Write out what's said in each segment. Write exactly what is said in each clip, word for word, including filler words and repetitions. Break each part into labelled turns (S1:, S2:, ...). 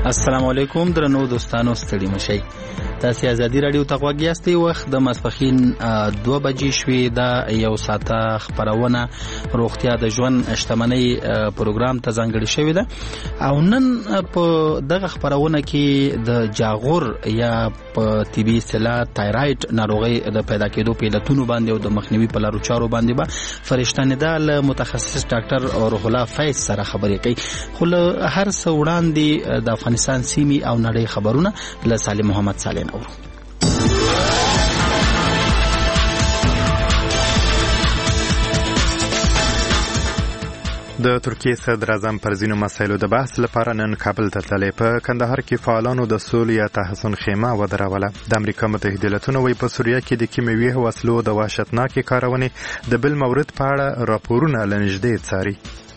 S1: السلام علیکم درنو دوستانو، ستړي مشئ. تاسو ازادي رادیو ته غوږ یاستئ. وخت د ماسپښین دوه بجې شوې. دا یو ساعته خبرونه روغتیا د ژوند شتمنۍ پروګرام ته ځانګړې شوې ده او نن په دغه خبرونه کې د جاغور یا په طبي اصطلاح تایرايډ ناروغي د پیدا کېدو په علتونو باندې او د مخنیوي په لارو چارو باندې به فرشتانیدا له متخصص ډاکټر روح الله فیض سره خبرې کوي. خو له هر څه وړاندې د افغانستان سیمې او نړۍ خبرونه له سالم محمد صالح نورو.
S2: د ترکیې صدر اعظم پر ځینو مسایلو د بحث لپاره نن کابل ته تللی. په کندهار کې فعالانو د سولې یا تحسن خیمه ودروله. د امریکا متحده ایالاتونو وایي په سوریه کې د کیمیاوي وسلو د وحشتناکې کارونې د بل مورد په اړه راپورونه له نږدې څاري.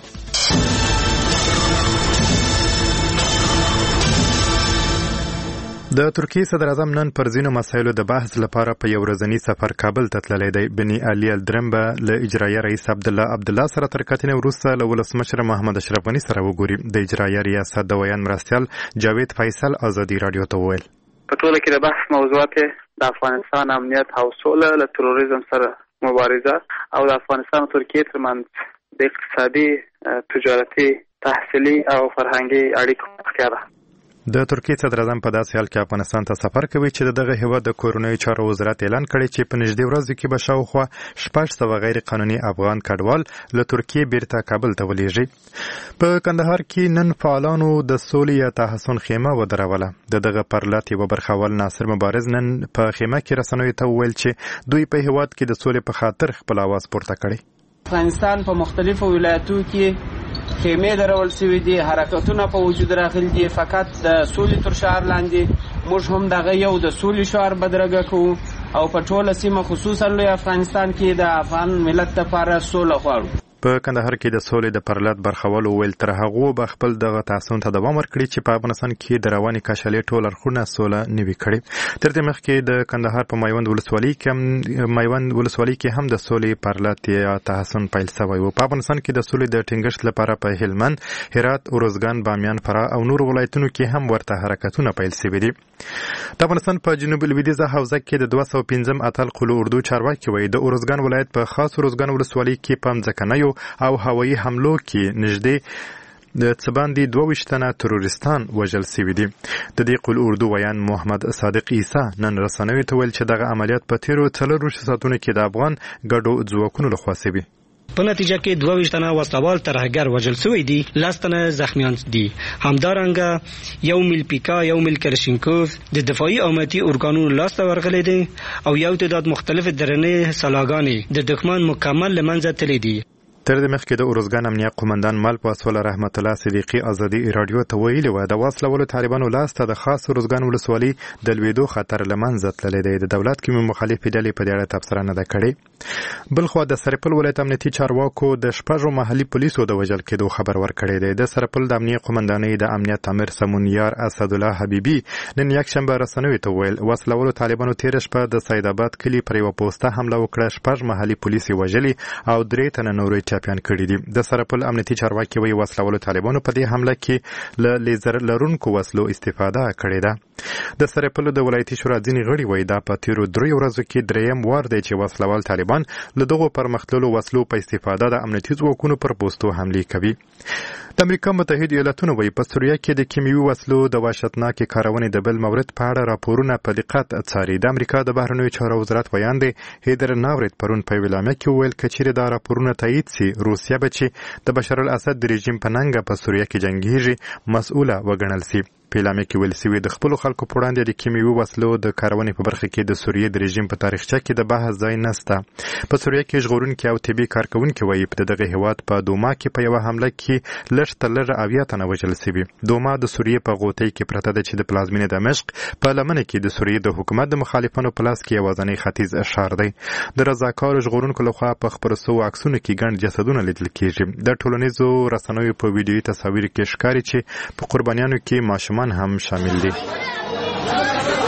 S2: د ترکیې صدر اعظم نن پر ځینو مسایلو د بحث لپاره په یو ورځني سفر کابل ته تللی دی. بني علي الدرم به له اجرایه رئیس عبدالله عبدالله سره تر کتنې وروسته له ولسمشر محمد اشرف غني سره وګوري. د اجرایه ریاست د ویان مرستیال جاوید فیصل ازادي رادیو ته وویل
S3: په ټوله کې د بحث موضوعات د افغانستان امنیت او سوله، له تروریزم سره مبارزه او د افغانستان او ترکیې ترمنځ د اقتصادي، تجارتي، تحصیلي او فرهنګي اړیکو پراختیا ده.
S2: د ترکیې صدر اعظم په داسې حال کې افغانستان ته سفر کوي چې دغه هیواد د کورنیو چارو وزارت اعلان کړی چې په نږدې ورځو کې به شاوخوا شپږ سوه غیر قانوني افغان کډوال له ترکیې بیرته کابل ته ولېږي. په کندهار کې نن فعالانو د سولې یا تحسن خیمه ودروله. د دغه پرلط یوه برخوال ناصر مبارز نن په خیمه کې رسنیو ته وویل چې دوی په هیواد کې د سولې په خاطر خپل اواز پورته کړی.
S4: افغانستان په مختلفو ولایتونو کې خیمه درول شوې دي، حرکتونه په وجود راغلي دي. فقط د سولې تر شعار لاندې موږ هم دغه یو د سولې شعار بدرګه کوو او په ټوله سیمه خصوصا لوی افغانستان کې د افغان ملت لپاره سوله غواړو.
S2: په کندهار کې د سولې د پرلط برخوالو ویل تر هغو به خپل دغه تحسن ته دوام ورکړي چې په افغانستان کې د رواني کشالې ټول اړخونه سوله نوي کړي. تر دې مخکې د کندهار په میوند ولسوالۍ کې میوند ولسوالۍ کې هم د سولې پرلط یا تحسن پیل شوی و. په افغانستان کې د سولې د ټینګښت لپاره په هلمند، هرات، ارزګان، بامیان، فراه او نور ولایتونو کې هم ورته حرکتونه پیل شوي دي. د افغانستان په جنوب لویدیځه حوزه کې د دوه سوه پنځم اتل قلو اردو چارواکي وایي د ارزګان ولایت په خاص ارزګان ولسوالۍ کې په ځمکنیو او هوایي حملو کې نږدې د څه باندې دوه ویشت تنه تروریستان وژل شوي دي. د دې قل اردو ویان محمد صادق عیسی نن رسنیو ته ویل چې دغه عملیات په تیرو څلورویشتو ساعتونو کې د افغان ګډو ځواکونو لخوا شوي.
S5: په نتیجه کې دوه ویشت تنه وسلوال ترهګر وژل شوي دي، لس تنه زخمیان دي. همدارنګه یو میل پیکا، یو میل کرشینکوف د دفاعي امنیتي ارګانونو لاسته ورغلي دي او یو تعداد مختلف درنې سلاګانې د دښمن مکمل له منځه تللي دي.
S2: تر دې مخکې د ارزګان امنیه قومندان مل پاسوال رحمت الله صدیقي ازادي رادیو ته ویلي و د وسلوالو طالبانو لاسته د خاص ارزګان ولسوالۍ د لویدو خطر له منځه تللی دی. د دولت کې مخالفې ډلې په دې اړه تبصره نه ده کړې. بلخوا د سرپل ولایت امنیتي چارواکو د شپږو محلي پولیسو د وژل کېدو خبر ورکړی دی. د سرپل د امنیه قومندانۍ د امنیت امیر سمونیار اسدالله حبیبي نن یکشنبه رسنیو ته ویل وسلوالو طالبانو تېره شپه د سیدآباد کلي پر یوه پوسته حمله وکړه. شپږ محلي پولیس یې وژلي او درې تنه نور ټپیان کړي دي. د سرپل امنیتي چارواکي وایي وسلوالو طالبانو په دې حمله کې له لیزر لرونکو وسلو استفاده کړې ده. د سرپل د ولایتي شورا ځینې غړي وایي دا په تیرو دریو ورځو کې دریم وار دی چې وسلوال طالبان له دغو پرمختللو وسلو په استفاده د امنیتي ځواکونو پر پوستو حملې کوي. د امریکا متحده ایالاتونو وایي په سوریه کې د کیمیاوي وسلو د وحشتناکې کارونې د بل مورد په اړه راپورونه په دقت څاري. د امریکا د بهرنیو چارو وزارت ویان دی هیدر ناورت پرون په ویلامه کې وویل که چیرې دا راپورونه تایید سي روسیه به چې د بشار الاسد د رژیم په ننګه په سوریه کې جنګیږي مسؤله وګڼل سي. په اعلامیه کې ویل شوي د خپلو خلکو په وړاندې د کیمیاوي وسلو د کارونې په برخه کې د سوریې د رژیم په تاریخچه کې د بحث ځای نشته. په سوریه کې ژغورونکي او طبي کارکوونکي وایي په دغه هیواد په دوما کې په یوه حمله کې لږ تر لږه اویا تنه وژل شوي. دوما د سوریې په غوټۍ کې پرته ده چې د پلازمینې دمشق په لمنه کې د سوریې د حکومت د مخالفانو په لاس کې یوازینی ختیځ ښار دی. د رضاکارو ژغورونکو لخوا په خپرو شوو عکسونو کې ګڼ جسدونه لیدل کېږي. د ټولنیزو رسنیو په ویډیويي تصاویر کې ښکاري چې په قربانیانو کې ماشومان هم شامل دي.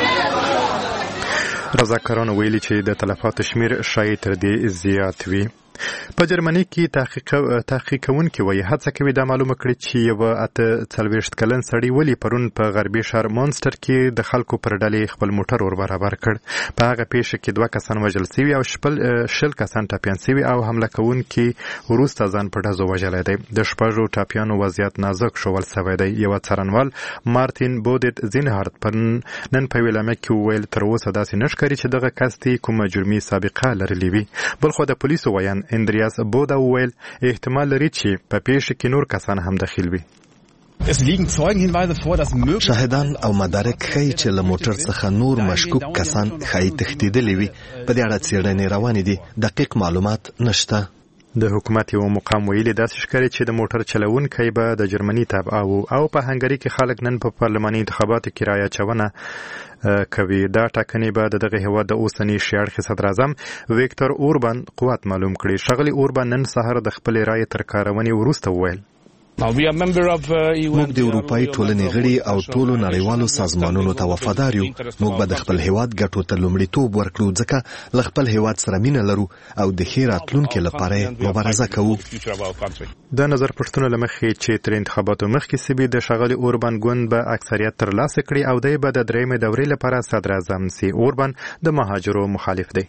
S2: رضاکارانو ویلي چې د تلفاتو شمیر شاید تر دې زیات وي. په جرمني کې تحقیق تحقیقونکي وایي هڅه کوي دا معلومه کړي چې یو اته څلوېښت کلن سړی ولې پرون په غربي ښار مونسټر کې د خلکو پر ډلې خپل موټر ور برابر کړ. په هغه پیښه کې دوه کسان وژل شوي او شپل شل کسان ټپیان شوي او حمله کوونکي وروسته ځان په ډزو وژلی دی. د شپږو ټپیانو وضعیت نازک ښودل شوی دی. یوه څارنوال مارتین بودت زینهارت پر نن په ویلامه کې وویل تر اوسه داسې نه ښکاري چې دغه کس دې کومه جرمي سابقه لرلې وي. بلخو د پولیسو ویان اندریاس بودا وویل احتمال لري چې په پیښه کې نور کسان هم دخیل وي.
S6: شاهدان او مدارک ښیي چې له موټر څخه نور مشکوک کسان ښایي تښتېدلي وي. په دې اړه څېړنې روانې دي. دقیق معلومات نشته.
S2: د حکومت یو مقام ویلي داسې ښکاري چې د موټر چلوونکی به د جرمني تبعه و او په هنګري کې خلک نن په پارلماني انتخاباتو کې رایه اچونه کوي. دا ټاکنې به د دغه هېواد د اوسني شیاړخي صدر اعظم ویکتور اوربان قوت معلوم کړي. ښاغلي اوربان نن سهار د خپلې رایې تر کارونې وروسته وویل
S6: موږ د اروپایي ټولنې غړي او ټولو نړیوالو سازمانونو ته وفادار یو. موږ به د خپل هیواد ګټو ته لومړیتوب ورکړو ځکه له خپل هیواد سره مینه لرو او د ښې راتلونکي لپاره مبارزه کوو.
S2: د نظر پوښتنو له مخې چې تر انتخاباتو مخکې سوي د ښاغلي اوربان ګوند به اکثریت ترلاسه کړي او دی به د درېیمې دورې لپاره صدر اعظم سي. اوربان د مهاجرو مخالف دی.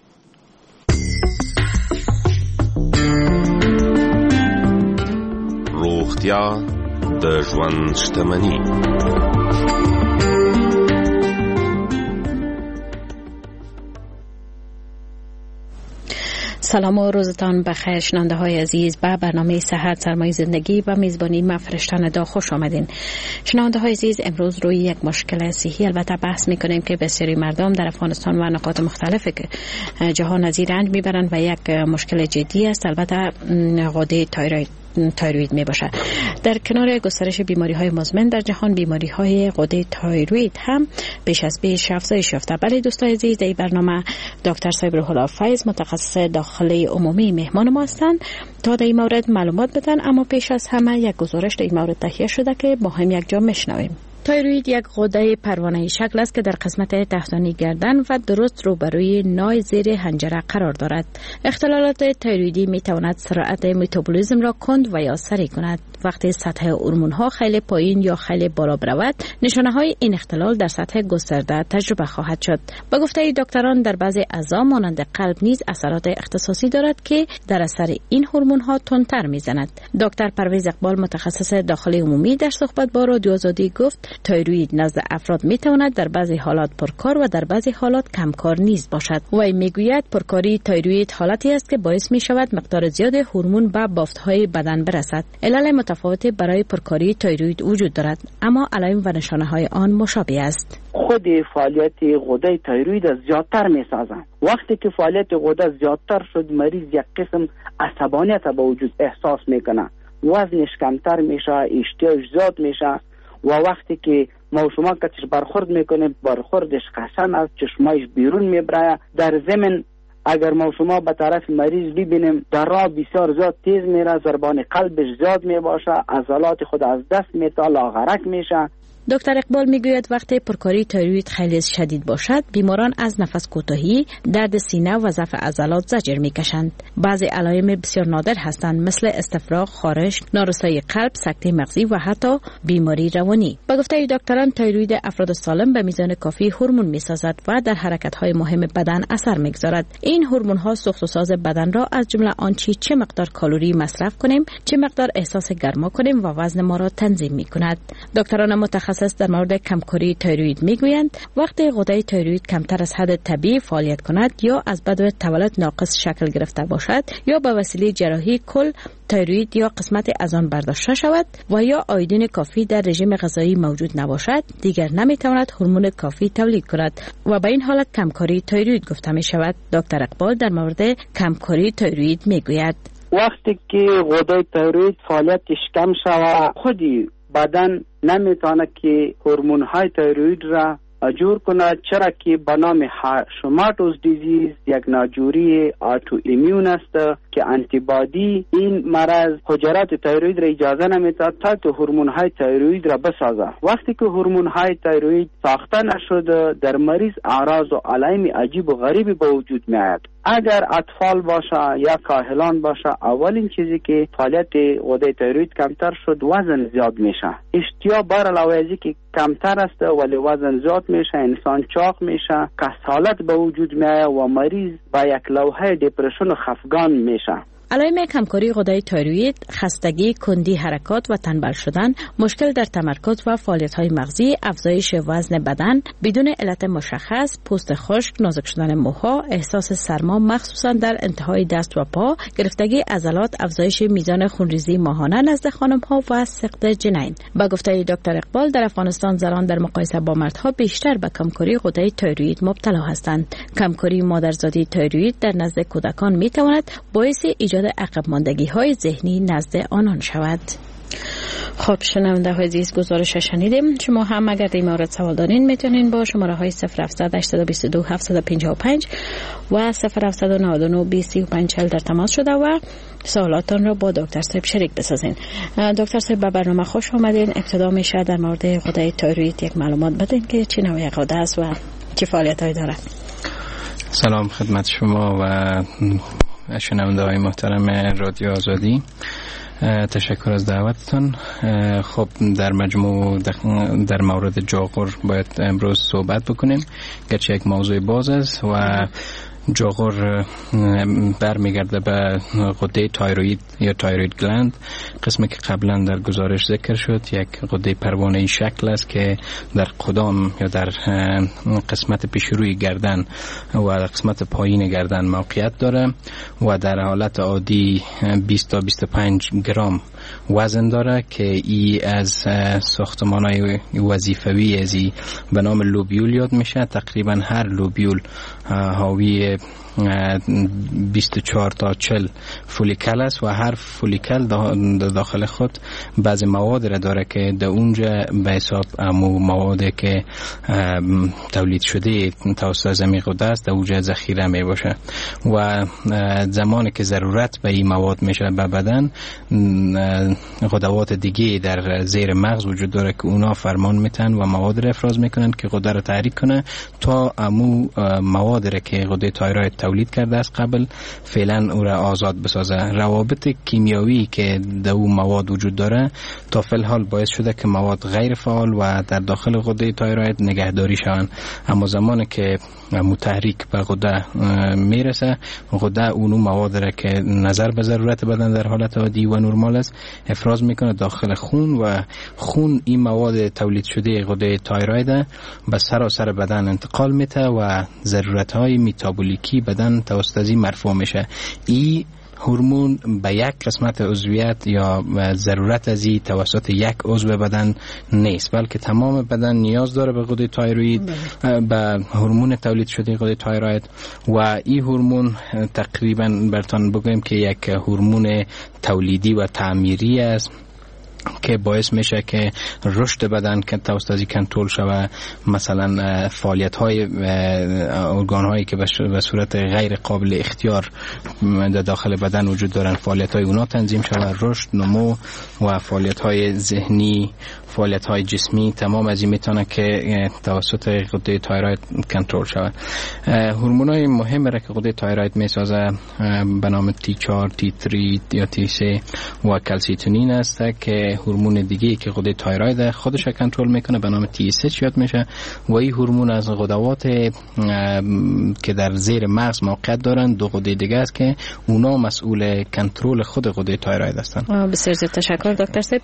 S7: روغتیا د ژوند شتمني.
S8: سلام و روزتان بخیر شنونده های عزیز. به برنامه صحت سرمایه زندگی و میزبانی من فرشتن دا خوش آمدین. شنونده های عزیز امروز روی یک مشکل صحی البته بحث میکنیم که بسیاری مردم در افغانستان و نقاط مختلف جهان از این رنج میبرند و یک مشکل جدی است. البته غده تایروید تایروید می باشد. در کنار گسترش بیماری های مزمن در جهان بیماری های غده تایروید هم بیش از بیش افزایش یافته. بله دوستان عزیز در این برنامه دکتر صابر الله فیض متخصص داخلی عمومی مهمان ما هستند تا در این مورد معلومات بدن. اما پیش از همه یک گزارش در این مورد تهیه شده که با هم یک جا میشنویم. تایروید یک غده پروانه‌ای شکل است که در قسمت تحتانی گردن و درست روبروی نای زیر حنجره قرار دارد. اختلالات تایرویدی می تواند سرعت متابولیسم را کند و یا سریع کند. وقتی سطح هورمون ها خیلی پایین یا خیلی بالا برود، نشانه های این اختلال در سطح گسترده تجربه خواهد شد. با گفته دکتران در بعضی اعضا مانند قلب نیز اثرات اختصاصی دارد که در اثر این هورمون ها تندتر میزند. دکتر پرویز اقبال متخصص داخلی عمومی در صحبت با رادیو آزادی گفت تایروید نزد افراد میتواند در بعضی حالات پرکار و در بعضی حالات کمکار نیز باشد. وی میگوید پرکاری تایروید حالتی است که باعث می شود مقدار زیاد هورمون به بافت‌های بدن برسد. علل متفاوتی برای پرکاری تایروید وجود دارد اما علائم و نشانه‌های آن مشابه است.
S9: خود فعالیت غده تایروید زیادتر می‌سازند. وقتی که فعالیت غده زیادتر شد مریض یک قسم عصبانیت به وجود احساس میکنه، وزنش کمتر میشه، اشتیاقش زیاد میشه و وقتی که ما شما کتش برخورد میکنه برخوردش خشن از چشمایش بیرون میبره. در ضمن اگر ما شما به طرف مریض ببینیم در راه بسیار زیاد تیز میره، ضربان قلبش زیاد میباشه، عضلات خود از دست میته، لاغرک میشه.
S8: دکتر اقبال میگوید وقتی پرکاری تایروید خیلی شدید باشد بیماران از نفس کوتاهی، درد سینه و ضعف عضلات زجر میکشند. بعضی علائم بسیار نادر هستند مثل استفراغ، خارش، نارسایی قلب، سکته مغزی و حتی بیماری روانی. با گفته دکتران تایروید افراد سالم به میزان کافی هورمون میسازد و در حرکت‌های مهم بدن اثر میگذارد. این هورمون‌ها ساخت و ساز بدن را از جمله آنچه چه مقدار کالری مصرف کنیم، چه مقدار احساس گرما کنیم و وزن ما را تنظیم میکند. دکتران متخصص در مورد کمکاری تایروید میگویند وقتی غده تایروید کمتر از حد طبیعی فعالیت کند یا از بدو تولد ناقص شکل گرفته باشد یا به وسیله جراحی کل تایروید یا قسمت از آن برداشته شود و یا آیودین کافی در رژیم غذایی موجود نباشد دیگر نمیتواند هورمون کافی تولید کند و به این حالت کمکاری تایروید گفته می شود. دکتر اقبال در مورد کمکاری تایروید میگوید
S9: وقتی که غده تایروید فعالیتش کم شود خودی بدن نمیتونه که هورمون های تایروید را جور کند، چرا که به نام هاشیموتوز دیزیز یک ناجوری آتو ایمیون است که انتیبادی این مرض حجرات تایروید را اجازه نمیده تا که هورمون های تایروید را بسازه. وقتی که هورمون های تایروید ساخته نشده در مریض اعراض و علائم عجیب و غریبی به وجود میآید. اگر اطفال باشه یا کاهلان باشه، اولین چیزی که فعالیت غده تایروید کمتر شد وزن زیاد میشه. اشتیا بر علاوه از که کمتر است ولی وزن زیاد میشه، انسان چاق میشه، کسالت به وجود میاد و مریض با یک لوحه دپرشن و خفگان میشه.
S8: علائم کمکاری غده تایروید، خستگی، کندی حرکات و تنبل شدن، مشکل در تمرکز و فعالیت‌های مغزی، افزایش وزن بدن بدون علت مشخص، پوست خشک، نازک شدن موها، احساس سرما مخصوصا در انتهای دست و پا، گرفتگی عضلات، افزایش میزان خونریزی ماهانه نزد خانم‌ها و سقط جنین. با گفته دکتر اقبال، در افغانستان زنان در مقایسه با مردها بیشتر به کمکاری غده تایروید مبتلا هستند. کمکاری مادرزادی تایروید در نزد کودکان میتواند باعث ایجاد عقب ماندگی های ذهنی نزد آنان شود. خب شنونده های عزیز، گزارش شنیدیم. شما هم اگر در این مورد سوال دارین میتونین با شماره های صفر هفتصد هشتصد و دو هفتصد و پنجاه و پنج و صفر هفتصد و نود و نه بیست و پنج چهل در تماس شده و سوالاتان را با دکتر صاحب شریک بسازین. دکتر صاحب به برنامه خوش آمدین. ابتدا میشه در مورد غده تایروید یک معلومات بدین که چه نوع غده است و چه فعالیت‌هایی دارد.
S1: سلام خدمت شما و شنونده های محترم رادیو آزادی. تشکر از دعوتتون. خب در مجموع در مورد جاغور باید امروز صحبت بکنیم، گرچه یک موضوع باز است و جاغور برمیگرده به غده تایروید یا تایروید گلند، قسمی که قبلا در گزارش ذکر شد. یک غده پروانه‌ای شکل است که در قدام یا در قسمت پیشروی گردن و قسمت پایین گردن موقعیت داره و در حالت عادی بیست تا بیست و پنج گرم وزن داره که ای از ساختمان‌های وظیفوی ازی به نام لوبیول یاد میشه. تقریبا هر لوبیول حاوی بیست و چهار تا چهل فولیکل است و هر فولیکل داخل خود بعضی مواد را داره که در اونجا به حساب امو موادی که تولید شده توسط زمین غده است در اونجا ذخیره می باشه و زمانی که ضرورت به این مواد میشه به بدن، غدوات دیگه در زیر مغز وجود داره که اونا فرمان میتن و مواد را افراز میکنن که غده را تحریک کنه تا امو مواد را که غده تایروید تولید کرده است قبل فعلا او را آزاد بسازه. روابط کیمیایی که در اون مواد وجود داره تا فی الحال باعث شده که مواد غیر فعال و در داخل غده تایروید نگهداری شوند، اما زمانی که متحرک به غده میرسه، غده اونو مواد را که نظر به ضرورت بدن در حالت عادی و نرمال است افراز میکنه داخل خون و خون این مواد تولید شده غده تایروید به سراسر بدن انتقال میده و ضرورت های متابولیکی بدن توسط از این مرفوع میشه. این هورمون به یک قسمت عضویت یا ضرورت از این توسط یک عضو بدن نیست، بلکه تمام بدن نیاز داره به غده تایروید، به هورمون تولید شده غده تایروید و این هورمون تقریبا برتان بگویم که یک هورمون تولیدی و تعمیری است که باعث میشه که رشد بدن که توسط از کنترل شود. مثلا فعالیت های ارگان هایی که به صورت غیر قابل اختیار در داخل بدن وجود دارن، فعالیت های اونا تنظیم شود، رشد، نمو و فعالیت های ذهنی، فعالیت های جسمی، تمام از این میتونه که توسط غده تایروید کنترل شود. هورمون های مهم را که غده تایروید میسازه به نام تی چهار، تی سه یا تی سه و کلسیتونین است که هورمون دیگه که غده تایروید خودش کنترل میکنه به نام تی اس اچ یاد میشه و این هورمون از غدوات که در زیر مغز موقعیت دارن دو غده دیگه است که اونا مسئول کنترل خود غده تایروید هستن.
S8: بسیار زیاد تشکر دکتر صاحب.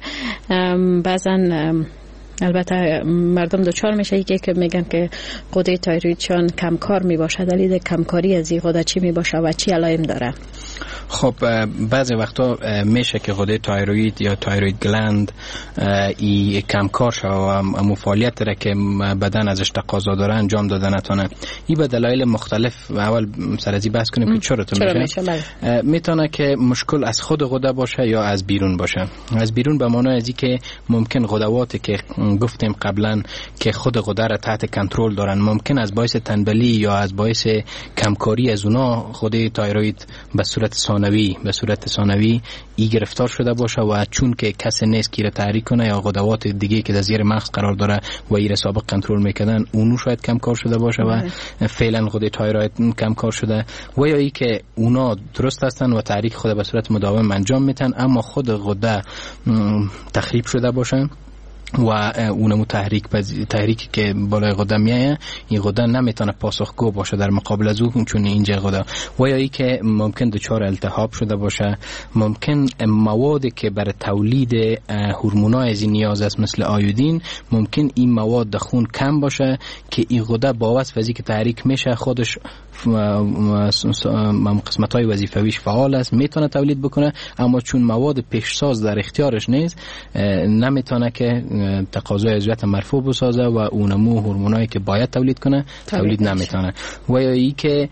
S8: بعضن البته مردم دوچار میشه که میگن که غده تایرویدشان کمکار میباشه، دلیل کمکاری از این غده چی میباشه و چی علائم داره؟
S1: خب بعضی وقتا میشه که غده تایروید یا تایروید گلند ای کمکار شده و مفعالیت را که بدن ازش تقاضا داره انجام داده نتونه. این به دلایل مختلف اول سر از این بحث کنیم که چرا تو میشه. میتونه که مشکل از خود غده باشه یا از بیرون باشه. از بیرون به معنای ازی که ممکن غدواتی که گفتیم قبلا که خود غده را تحت کنترل دارن ممکن از باعث تنبلی یا از باعث کمکاری از اونا غده تایروید به صورت ثانی ثانوی به صورت ثانوی ای گرفتار شده باشه و چون که کسی نیست که را تحریک کنه یا غدوات دیگه که در زیر مغز قرار داره و ای را سابق کنترل میکردن اونو شاید کم کار شده باشه و فعلا غده تایروید کم کار شده و یا ای که اونا درست هستن و تحریک خود به صورت مداوم انجام میتن اما خود غده تخریب شده باشه و اونمو تحریک تحریکی که بالای غده میایه این غده نمیتونه پاسخگو باشه در مقابل از اون چون اینجا غده و یا ای که ممکن دچار التهاب شده باشه ممکن موادی که برای تولید هورمونای از نیاز است مثل آیودین ممکن این مواد در خون کم باشه که این غده با واسطه ازی که تحریک میشه خودش قسمت های وظیفویش فعال است میتونه تولید بکنه اما چون مواد پیشساز در اختیارش نیست نمیتونه که تقاضای عضویت مرفوع بسازه و اونمو هورمونایی که باید تولید کنه تولید نمیتونه و یا ای که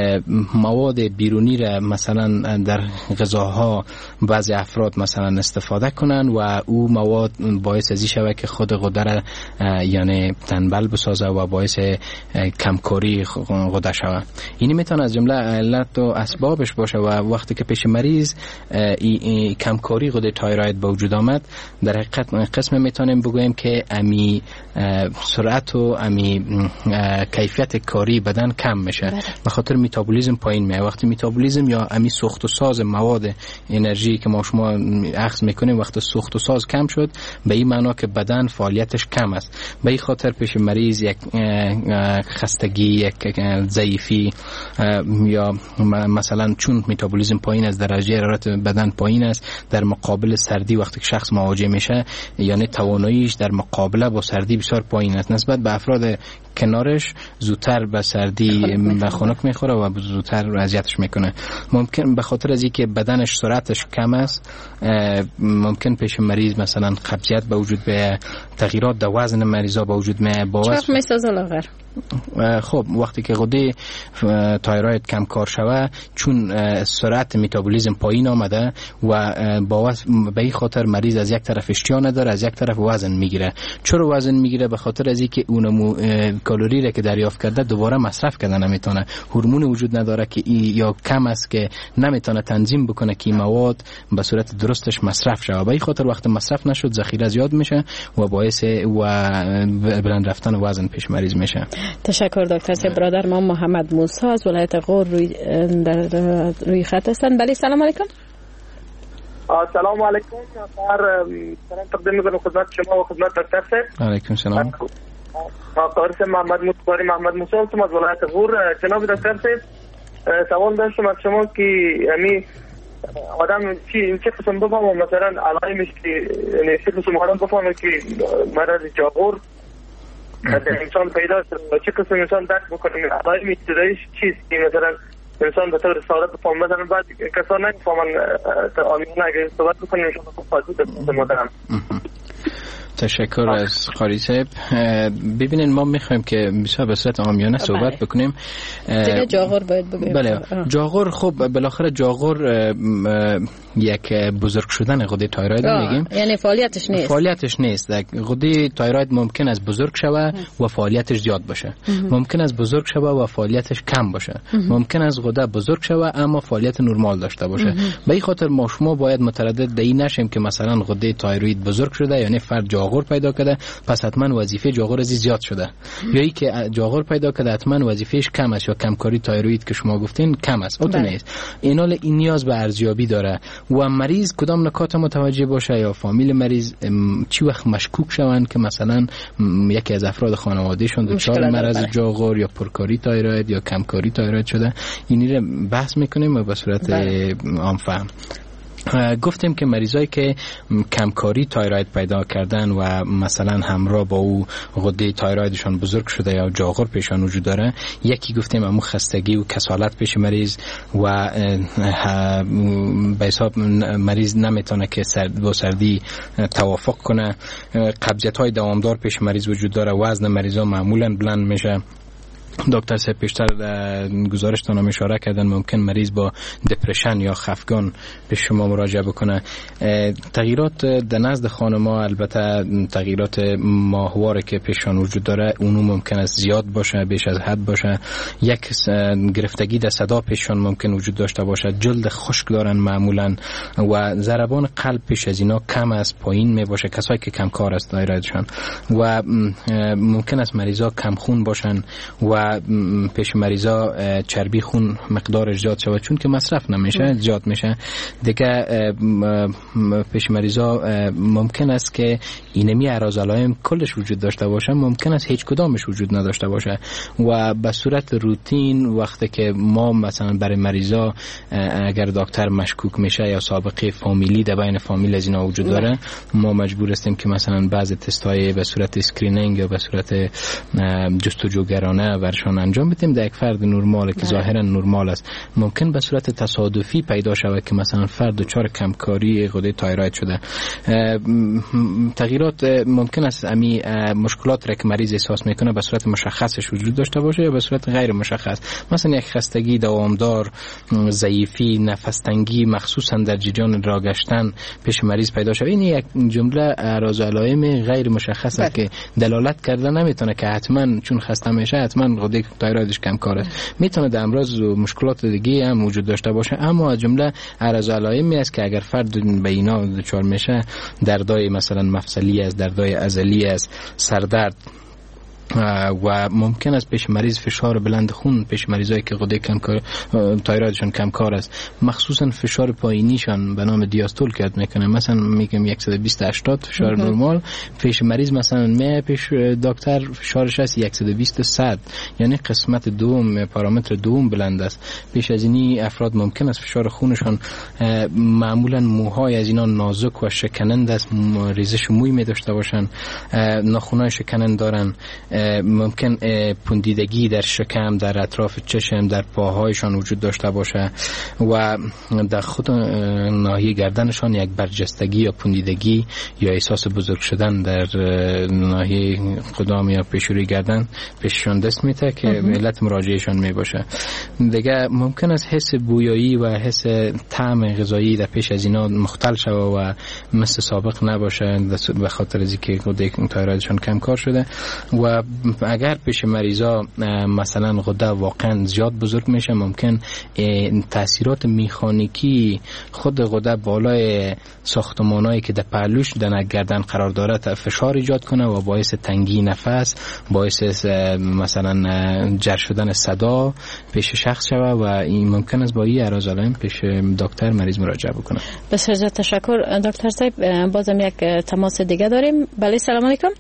S1: مواد بیرونی را مثلا در غذاها بعضی افراد مثلا استفاده کنن و او مواد باعث ازی شوه که خود غده را یعنی تنبل بسازه و باعث کمکاری غده شوه. اینی میتونه از جمله علت و اسبابش باشه و وقتی که پیش مریض ای, ای کمکاری غده تایروید به وجود آمد در حقیقت قسم میتونیم بگوییم که امی سرعت و امی کیفیت کاری بدن کم میشه به خاطر متابولیسم پایین میاد. وقتی متابولیسم یا امی سوخت و ساز مواد انرژی که ما شما اخذ میکنیم وقتی سوخت و ساز کم شد به این معنا که بدن فعالیتش کم است. به این خاطر پیش مریض یک خستگی یک ضعیفی یا مثلا چون متابولیسم پایین است درجه حرارت بدن پایین است در مقابل سردی وقتی که شخص مواجه میشه یعنی تواناییش در مقابله با سردی بسیار پایین است نسبت به افراد کنارش زودتر به سردی به خنک میخوره و زودتر اذیتش میکنه. ممکن به خاطر از اینکه بدنش سرعتش کم است ممکن پیش مریض مثلا قبضیت به وجود به تغییرات در وزن مریضا به وجود میاد با
S8: چرخ میسازه لاغر.
S1: خب وقتی که غده تایروید کم کار شوه چون سرعت متابولیسم پایین آمده و با به این خاطر مریض از یک طرف اشتها نداره از یک طرف وزن میگیره. چرا وزن میگیره؟ به خاطر از اینکه اونمو کالری را که دریافت کرده دوباره مصرف کردن نمیتونه. هورمون وجود نداره که یا کم است که نمیتونه تنظیم بکنه که مواد به صورت درستش مصرف شه. به این خاطر وقت مصرف نشد ذخیره زیاد میشه و باعث و بلند رفتن وزن پیش مریض میشه.
S8: تشکر دکتر صاحب. برادر ما محمد موسی از ولایت غور روی در روی خط هستند. بله سلام علیکم.
S10: سلام علیکم. سلام تقدیم می‌کنم خدمت شما و خدمت دکتر صاحب.
S1: علیکم سلام.
S10: قاری محمد موسی محمد موسی هستم از ولایت غور. جناب دکتر صاحب سوال داشتم از شما که یعنی آدم چی چه قسم بفهمه مثلا علائمش که یعنی چه قسم آدم بفهمه که مرض جاغور انسان پیدا شد چه قسم انسان درک بکنه علائم ابتداییش چیست که مثلا انسان به طور ساده بفهمه مثلا بعد کسان نمیفهمن آمیانه اگه صحبت بکنیم انشاء الله خوب فاضل بسیار محترم.
S1: تشکر از قاری صاحب. ببینین ما میخوایم که بسیار به صورت عامیانه صحبت بکنیم.
S8: دیگه جاغور باید بگیم.
S1: بله جاغور خب بالاخره جاغور یک بزرگ شدن غده تایروید میگیم
S8: یعنی فعالیتش نیست
S1: فعالیتش نیست غده تایروید ممکن است بزرگ شوه و فعالیتش زیاد باشه ممکن است بزرگ شوه و فعالیتش کم باشه ممکن است غده بزرگ شوه اما فعالیت نرمال داشته باشه. به این خاطر ما شما باید متردد در این نشیم که مثلا غده تایروید بزرگ شده یعنی فرد جاغور پیدا کرده پس حتما وظیفه جاغور از زیاد شده یا ای که جاغور پیدا کرده حتما وظیفهش کم است یا کمکاری تایروید که شما گفتین کم است اون نیست. اینال این نیاز به ارزیابی داره و مریض کدام نکات متوجه باشه یا فامیل مریض چی وقت مشکوک شوند که مثلا یکی از افراد خانوادهشون دچار مرض جاغور یا پرکاری تایروید یا کمکاری تایروید شده اینی رو بحث میکنیم و به صورت عام فهم. گفتیم که مریضایی که کمکاری تایروید پیدا کردن و مثلا همراه با او غده تایرویدشان بزرگ شده یا جاغور پیشان وجود داره یکی گفتیم همون خستگی و کسالت پیش مریض و به حساب مریض نمیتونه که سرد با سردی توافق کنه. قبضیت های دوامدار پیش مریض وجود داره وزن مریضا معمولا بلند میشه دکتر صاحب پیشتر گزارشتان هم اشاره کردن ممکن مریض با دپرشن یا خفگان به شما مراجعه بکنه. تغییرات در نزد خانم‌ها البته تغییرات ماهواره که پیشان وجود داره اونو ممکن است زیاد باشه، بیش از حد باشه. یک گرفتگی در صدا پیشان ممکن وجود داشته باشه، جلد خشک دارن معمولا و ضربان قلب پیش از اینا کم است، پایین می باشه، کسایی که کم کار است دایرهشان و ممکن است مریضا کم خون باشن و پیش مریضا چربی خون مقدارش زیاد شود چون که مصرف نمیشه زیاد میشه دیگه. پیش مریضا ممکن است که اینمی اعراض علائم کلش وجود داشته باشه، ممکن است هیچ کدامش وجود نداشته باشه و به صورت روتین وقتی که ما مثلا برای مریضا اگر دکتر مشکوک میشه یا سابقه فامیلی در بین فامیل از اینا وجود داره ما مجبور هستیم که مثلا بعضی تست‌های به صورت اسکرینینگ یا به صورت جستجوگرانه برشان انجام بدیم. در یک فرد نرمال که ظاهرا نرمال است ممکن به صورت تصادفی پیدا شود که مثلا فرد دچار کمکاری غده تایروید شده. تغییرات ممکن است امی مشکلات را که مریض احساس میکنه به صورت مشخصش وجود داشته باشه یا به صورت غیر مشخص، مثلا یک خستگی دوامدار، ضعیفی، نفس تنگی مخصوصا در جریان راه گشتن پیش مریض پیدا شود. این یک جمله اعراض علائم غیر مشخص است که دلالت کرده نمیتونه که حتما چون خسته میشه حتما غده تایرویدش کم کار است، میتونه در امراض و مشکلات دیگه هم وجود داشته باشه، اما از جمله اعراض علائمی است که اگر فرد به اینا دچار میشه دردای مثلا مفصلی است، دردای عضلی است، سردرد و ممکن است پیش مریض فشار بلند خون پیش مریضایی که غده کم کار تایرویدشون کم کار است، مخصوصا فشار پایینیشان به نام دیاستول که میکنه، مثلا میگم صد و بیست هشتاد فشار نرمال پیش مریض مثلا می پیش دکتر فشارش است صد و بیست صد، یعنی قسمت دوم پارامتر دوم بلند است. پیش از اینی افراد ممکن است فشار خونشان معمولا موهای از اینا نازک و شکننده است، ریزش موی می داشته باشن، ناخنای شکننده دارن، ممکن پوندیدگی در شکم، در اطراف چشم، در پاهایشان وجود داشته باشه و در خود ناحیه گردنشان یک برجستگی یا پوندیدگی یا احساس بزرگ شدن در ناحیه قدام یا پیشوری گردن پیششان دست میده که علت مراجعهشان می باشه. دیگه ممکن است حس بویایی و حس طعم غذایی در پیش از اینا مختل شوه و مثل سابق نباشه به خاطر از اینکه غده تایرویدشان کم کار شده و اگر پیش مریضا مثلا غده واقعا زیاد بزرگ میشه ممکن تاثیرات مکانیکی خود غده بالای ساختمانایی که در پهلوش در گردن قرار داره فشار ایجاد کنه و باعث تنگی نفس، باعث مثلا جر شدن صدا پیش شخص شوه و این ممکن است با این اعراض علائم پیش دکتر مریض مراجعه بکنه.
S8: بسیار تشکر دکتر صاحب. بازم یک تماس دیگه داریم. بله سلام علیکم.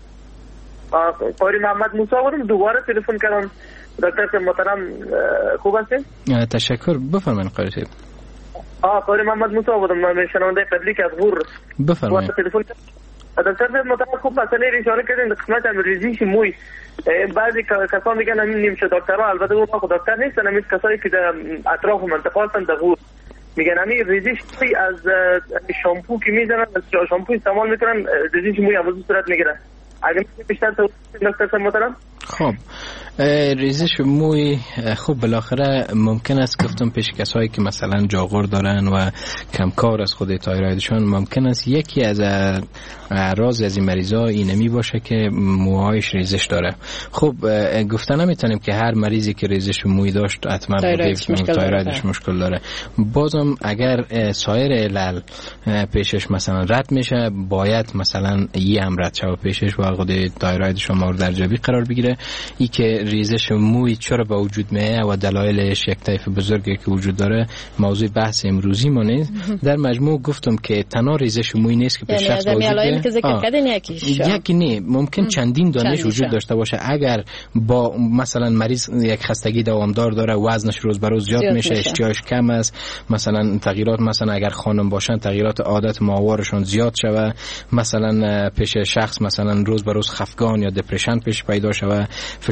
S10: قاری محمد موسی بودم، دوباره تلفن کردم. دکتر صاحب محترم خوب هستین؟
S1: تشکر، بفرمایید قاری صاحب.
S10: آ قاری محمد موسی بودم، من شنونده قبلی که از غور
S1: بفرمایید.
S10: تلفن دکتر صاحب محترم خوب مسئله رو اشاره کردین در قسمت ریزش موی. بعضی کسان میگن همین نمیشه دکترها، البته اون خود دکتر نیستن، همین کسایی که در اطراف منطقه هستن در غور میگن همین ریزش از شامپو که میزنن، از شامپو استعمال میکنن ریزش موی هم صورت میگیره. اگر بیشتر تو دکتر صاحب محترم.
S1: خب ریزش موی خوب بالاخره ممکن است گفتم پیش کسایی که مثلا جاغور دارن و کمکار از خود تایرویدشان ممکن است یکی از اعراض از این مریضا اینمی باشه که موهایش ریزش داره. خب گفتن نمیتونیم که هر مریضی که ریزش موی داشت حتما تایرویدش مشکل داره. بازم اگر سایر علل پیشش مثلا رد میشه باید مثلا این هم رد شود پیشش و خود تایرویدش مورد ارجابی قرار بگیره. ای که ریزش موی چرا به وجود میه و دلایلش یک طیف بزرگی که وجود داره موضوع بحث امروزی ما نیست. در مجموع گفتم که تنها ریزش موی نیست که به یعنی شخص وجود
S8: که ذکر کردین یکیش
S1: یکی نه ممکن چندین دانش وجود داشته باشه. اگر با مثلا مریض یک خستگی دوامدار داره، وزنش روز به روز زیاد, زیاد میشه، اشتهاش کم است، مثلا تغییرات مثلا اگر خانم باشن تغییرات عادت ماهوارشون زیاد شوه، مثلا پیش شخص مثلا روز به روز خفگان یا دپرشن پیش پیدا شوه، فشار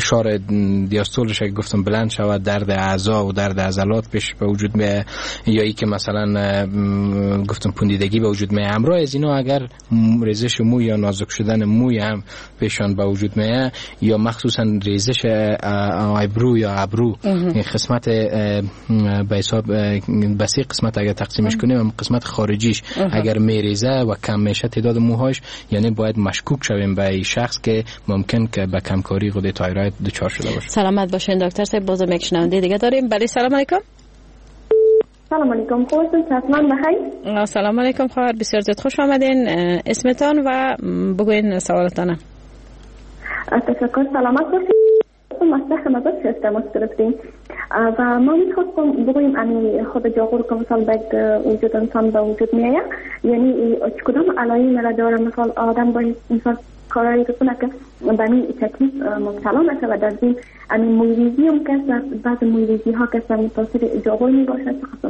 S11: دیاستولش که گفتم بلند شود، درد اعضا و درد عضلات پیش به وجود میاد، یا ای که مثلا گفتم پوندیدگی به وجود میاد. همراه از اینا اگر ریزش موی یا نازک شدن موی هم پیشان به وجود میاد، یا مخصوصا ریزش آیبرو یا ابرو، این قسمت به حساب به سه قسمت اگر تقسیمش کنیم، قسمت خارجیش اگر میریزه و کم میشه تعداد موهاش، یعنی باید مشکوک شویم به این شخص که ممکن که به کمکاری غده تایروید دچار شده باشه.
S8: سلامت باشین دکتر صاحب. بازم یک شنونده دیگه داریم. بله سلام علیکم.
S12: سلام علیکم. خوبتون؟ چطور بخیر؟
S8: سلام علیکم خواهر، بسیار زیاد خوش آمدین. اسمتان و بگوین سوالتان.
S12: تشکر. سلامت باشید. ما استخدامات سیستم گرفتیم و ما میخواستم بگویم امی خود جاغور که مثلا به وجود انسان به وجود میآید، یعنی کدام علائم را داره؟ مثلا آدم باید مثلا کارایی کنه که به این تکلیف مبتلا نشه و در این امی مویریزی هم که بعض مویریزی ها که متاثر جاغور می باشه.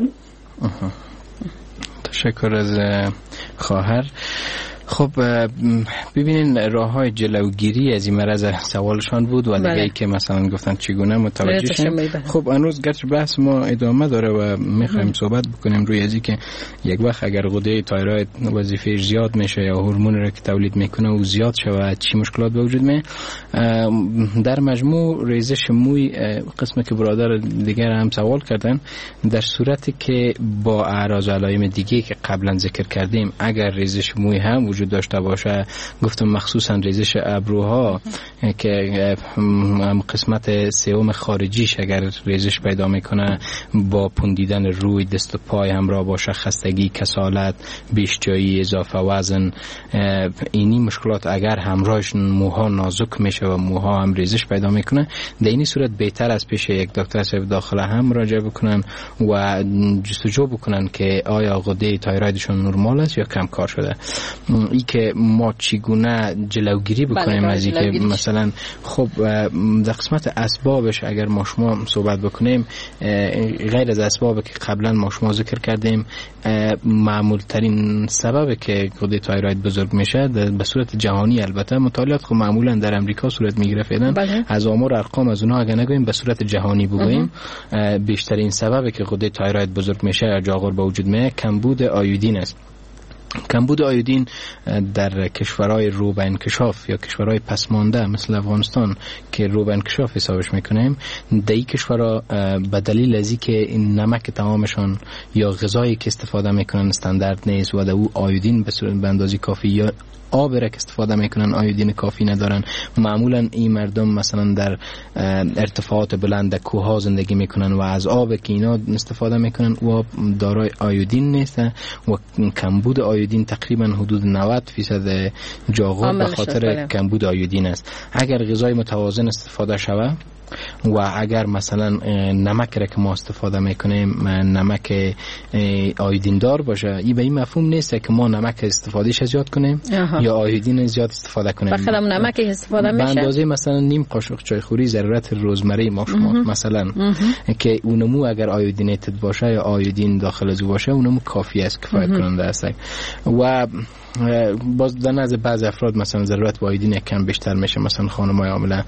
S11: تشکر از خواهر. خب ببینین راه های جلوگیری از این مرض سوالشان بود و دیگه ای که مثلا گفتن چگونه متوجه شیم. خب هنوز گرچه بحث ما ادامه داره و میخوایم صحبت بکنیم روی ازی که یک وقت اگر غده تایروید وظیفه‌اش زیاد میشه یا هورمون را که تولید میکنه و زیاد شود چی مشکلات به وجود میاد. در مجموع ریزش موی قسمی که برادر دیگر هم سوال کردن، در صورتی که با اعراض و علائم دیگه که قبلا ذکر کردیم اگر ریزش موی هم وجود داشته باشه، گفتم مخصوصا ریزش ابروها که قسمت سوم خارجیش اگر ریزش پیدا میکنه، با پوندیدن روی، دست و پای همراه باشه، خستگی، کسالت، بیشجایی، اضافه وزن، اینی مشکلات اگر همراهش موها نازک میشه و موها هم ریزش پیدا میکنه، در این صورت بهتر از پیش یک دکتر صاحب داخله هم مراجعه بکنن و جستجو بکنن که آیا غده تایرویدشون نرمال است یا کم کار شده. ای که ما چگونه جلوگیری بکنیم از این که مثلا خب در قسمت اسبابش اگر ما شما صحبت بکنیم، غیر از اسبابی که قبلا ما شما ذکر کردیم، معمول ترین سبب که غده تایروید بزرگ میشه به صورت جهانی، البته مطالعات خب معمولا در امریکا صورت میگیره فعلا، از آمار ارقام از اونها اگه نگویم به صورت جهانی بگویم، بیشترین سببی که غده تایروید بزرگ میشه یا جاغور به وجود میاد کمبود آیودین است. کمبود آیودین در کشورهای رو به انکشاف یا کشورهای پسمانده مثل افغانستان که رو به انکشاف حسابش میکنیم، در این کشورها به دلیل از اینکه این نمک تمامشان یا غذایی که استفاده میکنن استاندارد نیست و در او آیودین به اندازه کافی یا آب را که استفاده میکنن آیودین کافی ندارن. معمولا این مردم مثلا در ارتفاعات بلند کوه زندگی میکنن و از آب که اینا استفاده میکنن و دارای آیودین نیست و کمبود آیودین تقریبا حدود نود فیصد جاغور به خاطر کمبود آیودین است. اگر غذای متوازن استفاده شود و اگر مثلا نمک را که ما استفاده میکنیم نمک آیودین دار باشه، این به این مفهوم نیست که ما نمک استفادهش زیاد کنیم آها. یا آیودین زیاد استفاده کنیم.
S8: بخاطر نمک استفاده میشه
S11: به اندازه مثلا نیم قاشق چایخوری ضرورت روزمره ما شما مثلا که اونمو اگر آیودینیتد باشه یا آیودین داخل از باشه اونمو کافی است، کفایت کننده است. و باز در نظر بعض افراد مثلا ضرورت با آیودین کم بیشتر میشه، مثلا خانم‌های حامله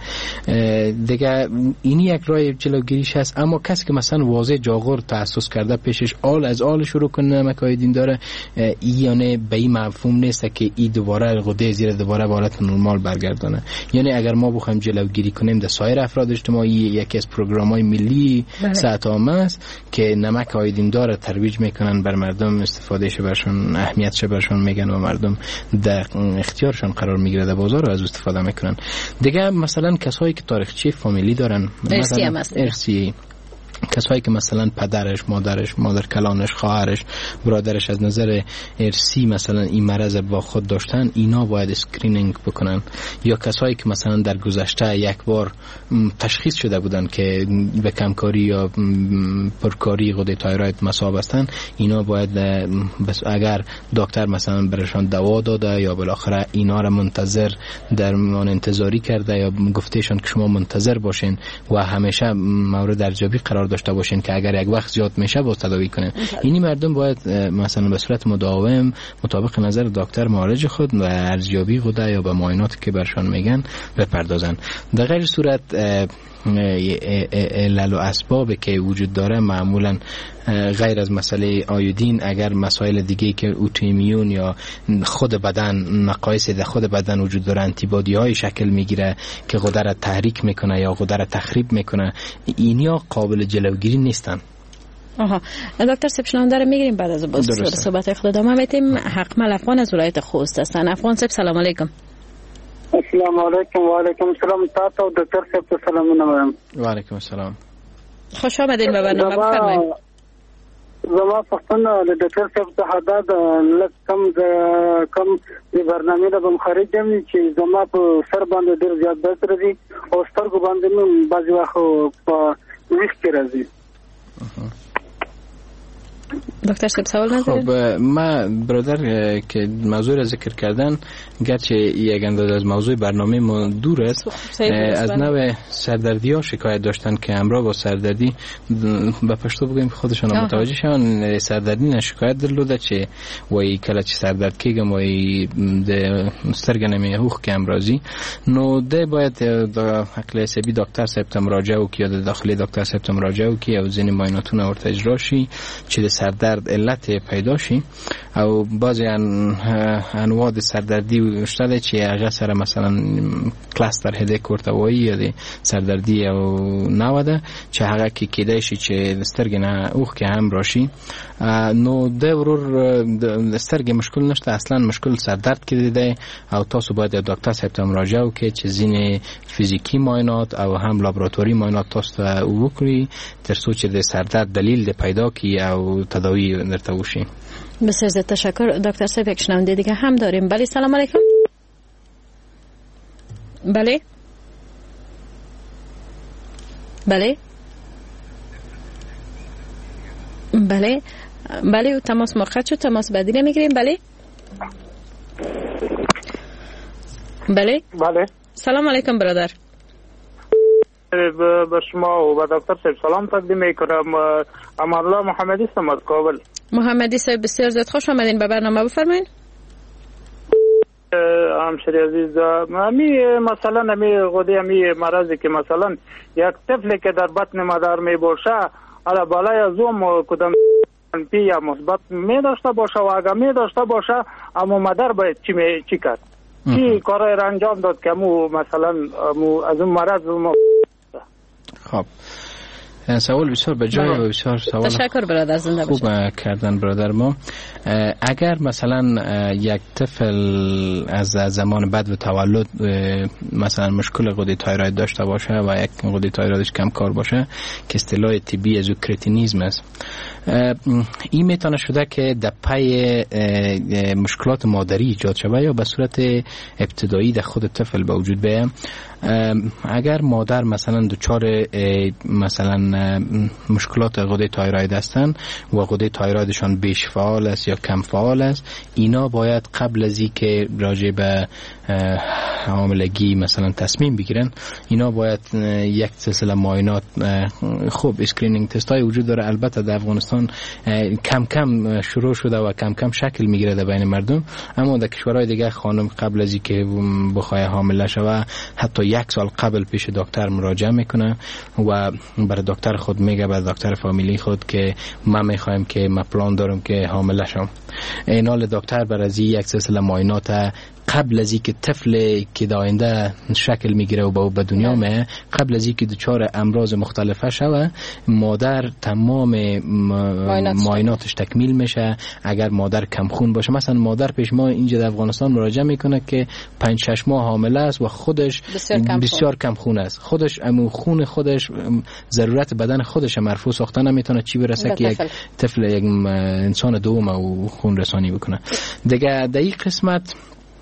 S11: دیگه. این یک راه جلوگیریش هست. اما کسی که مثلا واضح جاغور تأسس کرده پیشش آل از آل شروع کنه نمک آیودین داره، یعنی به این مفهوم نیست که این دوباره غده زیر دوباره به حالت نرمال برگردانه. یعنی اگر ما بخوایم جلوگیری کنیم در سایر افراد اجتماعی، یکی از پروگرام‌های ملی صحت عامه است که نمک آیودین داره ترویج میکنن بر مردم، استفادهش برشون اهمیتش برشون میگن و مردم در اختیارشان قرار میگیره، در بازار از استفاده میکنن. دیگه مثلا کسایی که تاریخچه فامیلی دارن، مثلا ارثی، کسایی که مثلا پدرش، مادرش، مادر کلانش، خواهرش، برادرش از نظر ارثی مثلا این مرض با خود داشتن، اینا باید اسکرینینگ بکنن. یا کسایی که مثلا در گذشته یک بار تشخیص شده بودن که به کمکاری یا پرکاری غده تایروید مصاب هستن، اینا باید بس اگر دکتر مثلا برشان دوا داده یا بالاخره اینا را منتظر درمان انتظاری کرده یا گفتهشان که شما منتظر باشین و همیشه مورد ارزیابی قرار داشته باشین که اگر یک وقت زیاد میشه باز تداوی کنین. اینی مردم باید مثلا به صورت مداوم مطابق نظر دکتر معالج خود و ارزیابی غده یا به معاینات که برشان میگن بپردازن. در غیر صورت علل و اسباب که وجود داره معمولا غیر از مسئله آیودین، اگر مسائل دیگه که اوتومیون یا خود بدن نقایص در خود بدن وجود داره، آنتیبادی های شکل میگیره که غده را تحریک میکنه یا غده را تخریب میکنه، اینیا قابل جلوگیری نیستن.
S8: آها دکتر سب شنونده رو میگیریم بعد از باز صحبت خود ادامه میدیم. حقمل افغان از ولایت خوست هستن. افغان سب سلام علیکم.
S13: السلام علیکم و علیکم السلام. تاسو دکتر سب سلامونه وایم.
S11: و علیکم السلام.
S8: خوش آمدین به برنامه. بفرمایید.
S13: زما پښتنه د ډاکټر صاحب څخه دا د لکم د کم د برنامې د بم خارجم چې زما په سر باندې ډېر زیات درد راځي او سترګو باندې مې بعضې وخت په ویښ کې راځي.
S8: دکتر صاحب سوال نداره؟
S11: خب ما برادر که موضوع را ذکر کردن گرچه یک اندازه از موضوع برنامه ما دور است، از نوع سردردی ها شکایت داشتن که همراه با سردردی به پشتو بگویم خودشان متوجه شون سردردی نه شکایت درلوده چه وای کله چې سردرد کېږم وای د سترګې نه مې هوښ کې امراضي نو ده باید د عقل حسابي ډاکټر صاحب ته مراجعه وکړي یا د داخلي ډاکټر صاحب ته مراجعه وکړي او ځینې معایناتونه ورته اجرا شي چې د سردرد علت پیدا شي. او بعضی ان انواع د سردردی شته چې هغه سره مثلا کلاستر هدیک ورته وایي یا د سردردی او نوع ده چې هغه کې کېدای شي چې د سترګې نه اوښ کې هم راشي. نو د ورور د سترګې مشکل نشته، اصلا مشکل سردرد کې دی او تاسو باید د ډاکټر صاحب ته مراجعه وکړئ چې ځینې فیزیکی معاینات او هم لابراتواري معاینات تاسو ته وکړي تر څو چې د سردرد دلیل د پیدا کی او تداوی درته وشي.
S8: بسیار زیاد تشکر دکتر صاحب. یک شنونده دیگه هم داریم. بله سلام علیکم. بله بله بله بله تماس موقت شد، تماس بعدی نمیگیریم. بله بله
S13: بله
S8: سلام علیکم برادر.
S13: به شما و به دکتر صاحب سلام تقدیم میکنم. امان الله محمدی هستم از کابل.
S8: محمدی صاحب بسیار زیاد خوش آمدین به برنامه. بفرمایید.
S13: همشری عزیز، امی مثلا امی غده امی مرضی که مثلا یک طفلی که در بطن مادر می باشه علا بالای زوم کدام پی یا مثبت می داشته باشه و اگر می داشته باشه اما مادر باید چی می چی کرد؟ چی کارای را انجام داد که امو مثلا امو از اون مرض ما.
S11: خب سوال بسیار به جای و بسیار سوال
S8: تشکر برادر، زنده
S11: خوب کردن برادر ما. اگر مثلا یک طفل از زمان بعد و تولد مثلا مشکل غده تایروید داشته باشه و یک غده تایرویدش کم کار باشه که اصطلاح طبی از کراتینیسم است، این میتونه شده که در پی مشکلات مادری ایجاد شده یا به صورت ابتدایی در خود طفل به وجود بیاید. اگر مادر مثلا دچار مثلا مشکلات غده تایروید هستن و غده تایرویدشان بیش فعال است یا کم فعال است، اینا باید قبل از اینکه راجع به حاملگی مثلا تصمیم بگیرن اینا باید یک سلسله معاینات خوب اسکرینینگ تست های وجود داره. البته در افغانستان کم کم شروع شده و کم کم شکل میگیره در بین مردم، اما در کشورهای دیگه خانم قبل از اینکه بخواد حامله شوه حتی یک سال قبل پیش دکتر مراجعه میکنه و برای دکتر خود میگه، برای دکتر فامیلی خود که من میخوایم که من پلان دارم که حامله شم. اینال دکتر برای یک سلسله معاینات قبل از اینکه طفل که داینده شکل میگیره و به دنیا میه، قبل از اینکه دچار امراض مختلفه شوه، مادر تمام معایناتش تکمیل میشه. اگر مادر کم خون باشه، مثلا مادر پیش ما اینجا در افغانستان مراجعه میکنه که پنج شش ماه حامله است و خودش بسیار کم, بسیار کم خون است، خودش امو خون خودش ضرورت بدن خودش مرفوع ساخته نمیتونه، چی برسه که یک طفل یک انسان دوم او خون رسانی بکنه. دیگه در این قسمت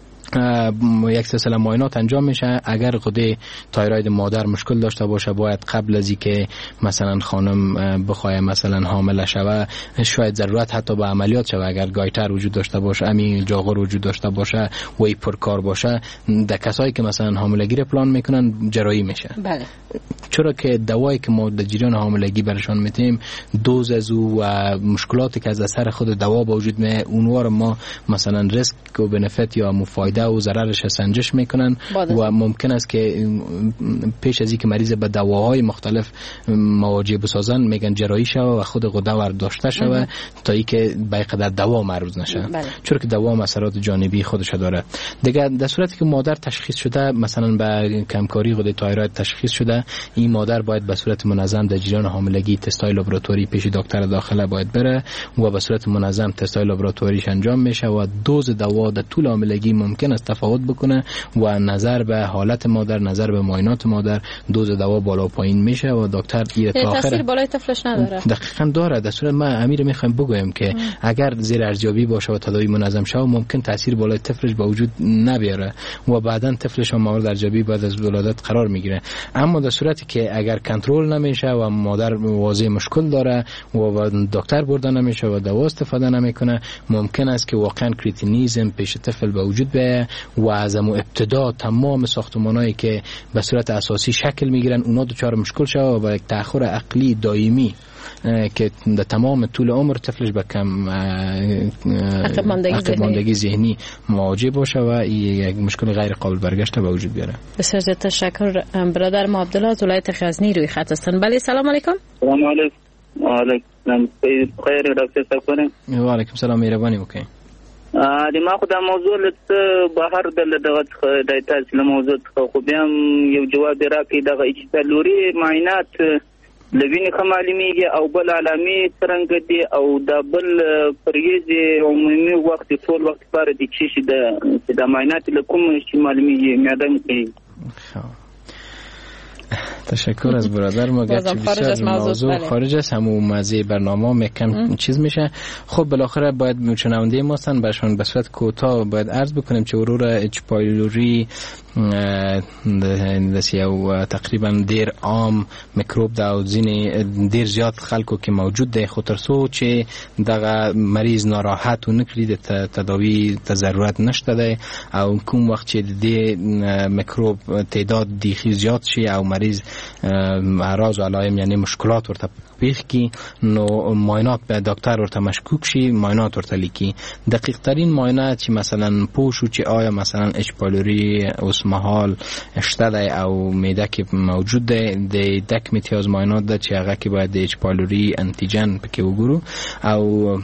S11: یک سلسله معاینات انجام میشه. اگر غده تایروید مادر مشکل داشته باشه، باید قبل از اینکه مثلا خانم بخواد مثلا حامله شوه، شاید ضرورت حتی به عملیات شوه. اگر گایتر وجود داشته باشه، امی جاغور وجود داشته باشه، وی پرکار باشه، در کسایی که مثلا حاملگی رو پلان میکنن جراحی میشه.
S8: بله.
S11: چرا که دوایی که ما در جریان حاملگی برشان میتیم دوز از او و مشکلاتی که از اثر خود دوا با وجود می اونها رو ما مثلا ریسک و بنفیت یا مفایده و ضررش سنجش میکنن و ممکن است که پیش از اینکه مریض به دواهای مختلف مواجه بسازن میگن جراحی شوه و خود غده ور داشته شوه تا اینکه به قدر دوا معروض نشه، چون که دوا اثرات جانبی خودش داره. دیگه در صورتی که مادر تشخیص شده مثلا به کمکاری غده تایروید تشخیص شده، این مادر باید به صورت منظم در جریان حاملگی تستای لابراتوری پیش دکتر داخله باید بره و به صورت منظم تستای لابراتوریش انجام میشه و دوز دوا در طول حاملگی ممکن است تفاوت بکنه و نظر به حالت مادر، نظر به معاینات مادر دوز دوا بالا و پایین میشه و دکتر این تا
S8: تاثیر بالای طفلش نداره.
S11: دقیقاً داره. در صورت ما امیر میخوایم بگویم که ام. اگر زیر ارزیابی باشه و تداوی منظم شه ممکن تاثیر بالای طفلش به وجود نبیاره و بعداً طفلش هم مورد ارزیابی بعد از ولادت قرار میگیره. اما در صورتی که اگر کنترل نمیشه و مادر واضح مشکل داره و دکتر برده نمیشه و دوا استفاده نمیکنه، ممکن است که واقعا کریتینیزم پیش طفل به وجود بیاید و از ابتدا تمام ساختمانایی که به صورت اساسی شکل میگیرن اونا دچار مشکل شوه و با یک تأخر عقلی دائمی که در تمام طول عمر طفلش به کم عقب ماندگی ذهنی مواجه باشه و یک مشکل غیر قابل برگشت به وجود بیاره.
S8: بسیار زیاد تشکر. برادر ما عبدالله از ولایت غزنی روی خط هستن. بله سلام علیکم.
S14: سلام علیکم. وعلیکم خیر دکتر صاحب.
S11: و علیکم سلام مهربانی وکړئ.
S14: ما خو دا موضوع لته بهر د دغه د تاسو له موضوع خو بیا یو جواب راکړي دغه اجتالوري معاینات لوینې خمالمیږي او بل علامې څنګه دي او د بل پریز عمومي وخت ټول وخت لپاره د چی د د معاینات له کوم شي معلومیږي میادم کوي.
S11: تشکر از برادر ما، گرچه بسیار موضوع خارج است همون موضوع برنامه میکن چیز میشه. خب بالاخره باید شنونده ما هستن برشون به صورت کوتاه باید عرض بکنیم که ورور اچ پایلوری دسی او تقریبا دیر عام میکروب دا او زینی دیر زیاد خلکو که موجود ده خطرسو چه دغه مریض ناراحت و نکرید تداوی ضرورت نشته ده او کوم وقت چه ده میکروب تعداد دیخی زیاد شي او مریض اعراض و علائم یعنی مشکلات ورته پیښ کی نو معاینات به دکتر ورته مشکوک شي معاینات ورته لیکي. دقیق ترین معاینه چې مثلا پوښو چې آیا مثلا اچ پایلوری اوس مهال شته دی او معده کې موجود دی د دک میتیاز معاینات ده چې هغه کې باید د اچ پایلوری انتیجن پکې وګورو او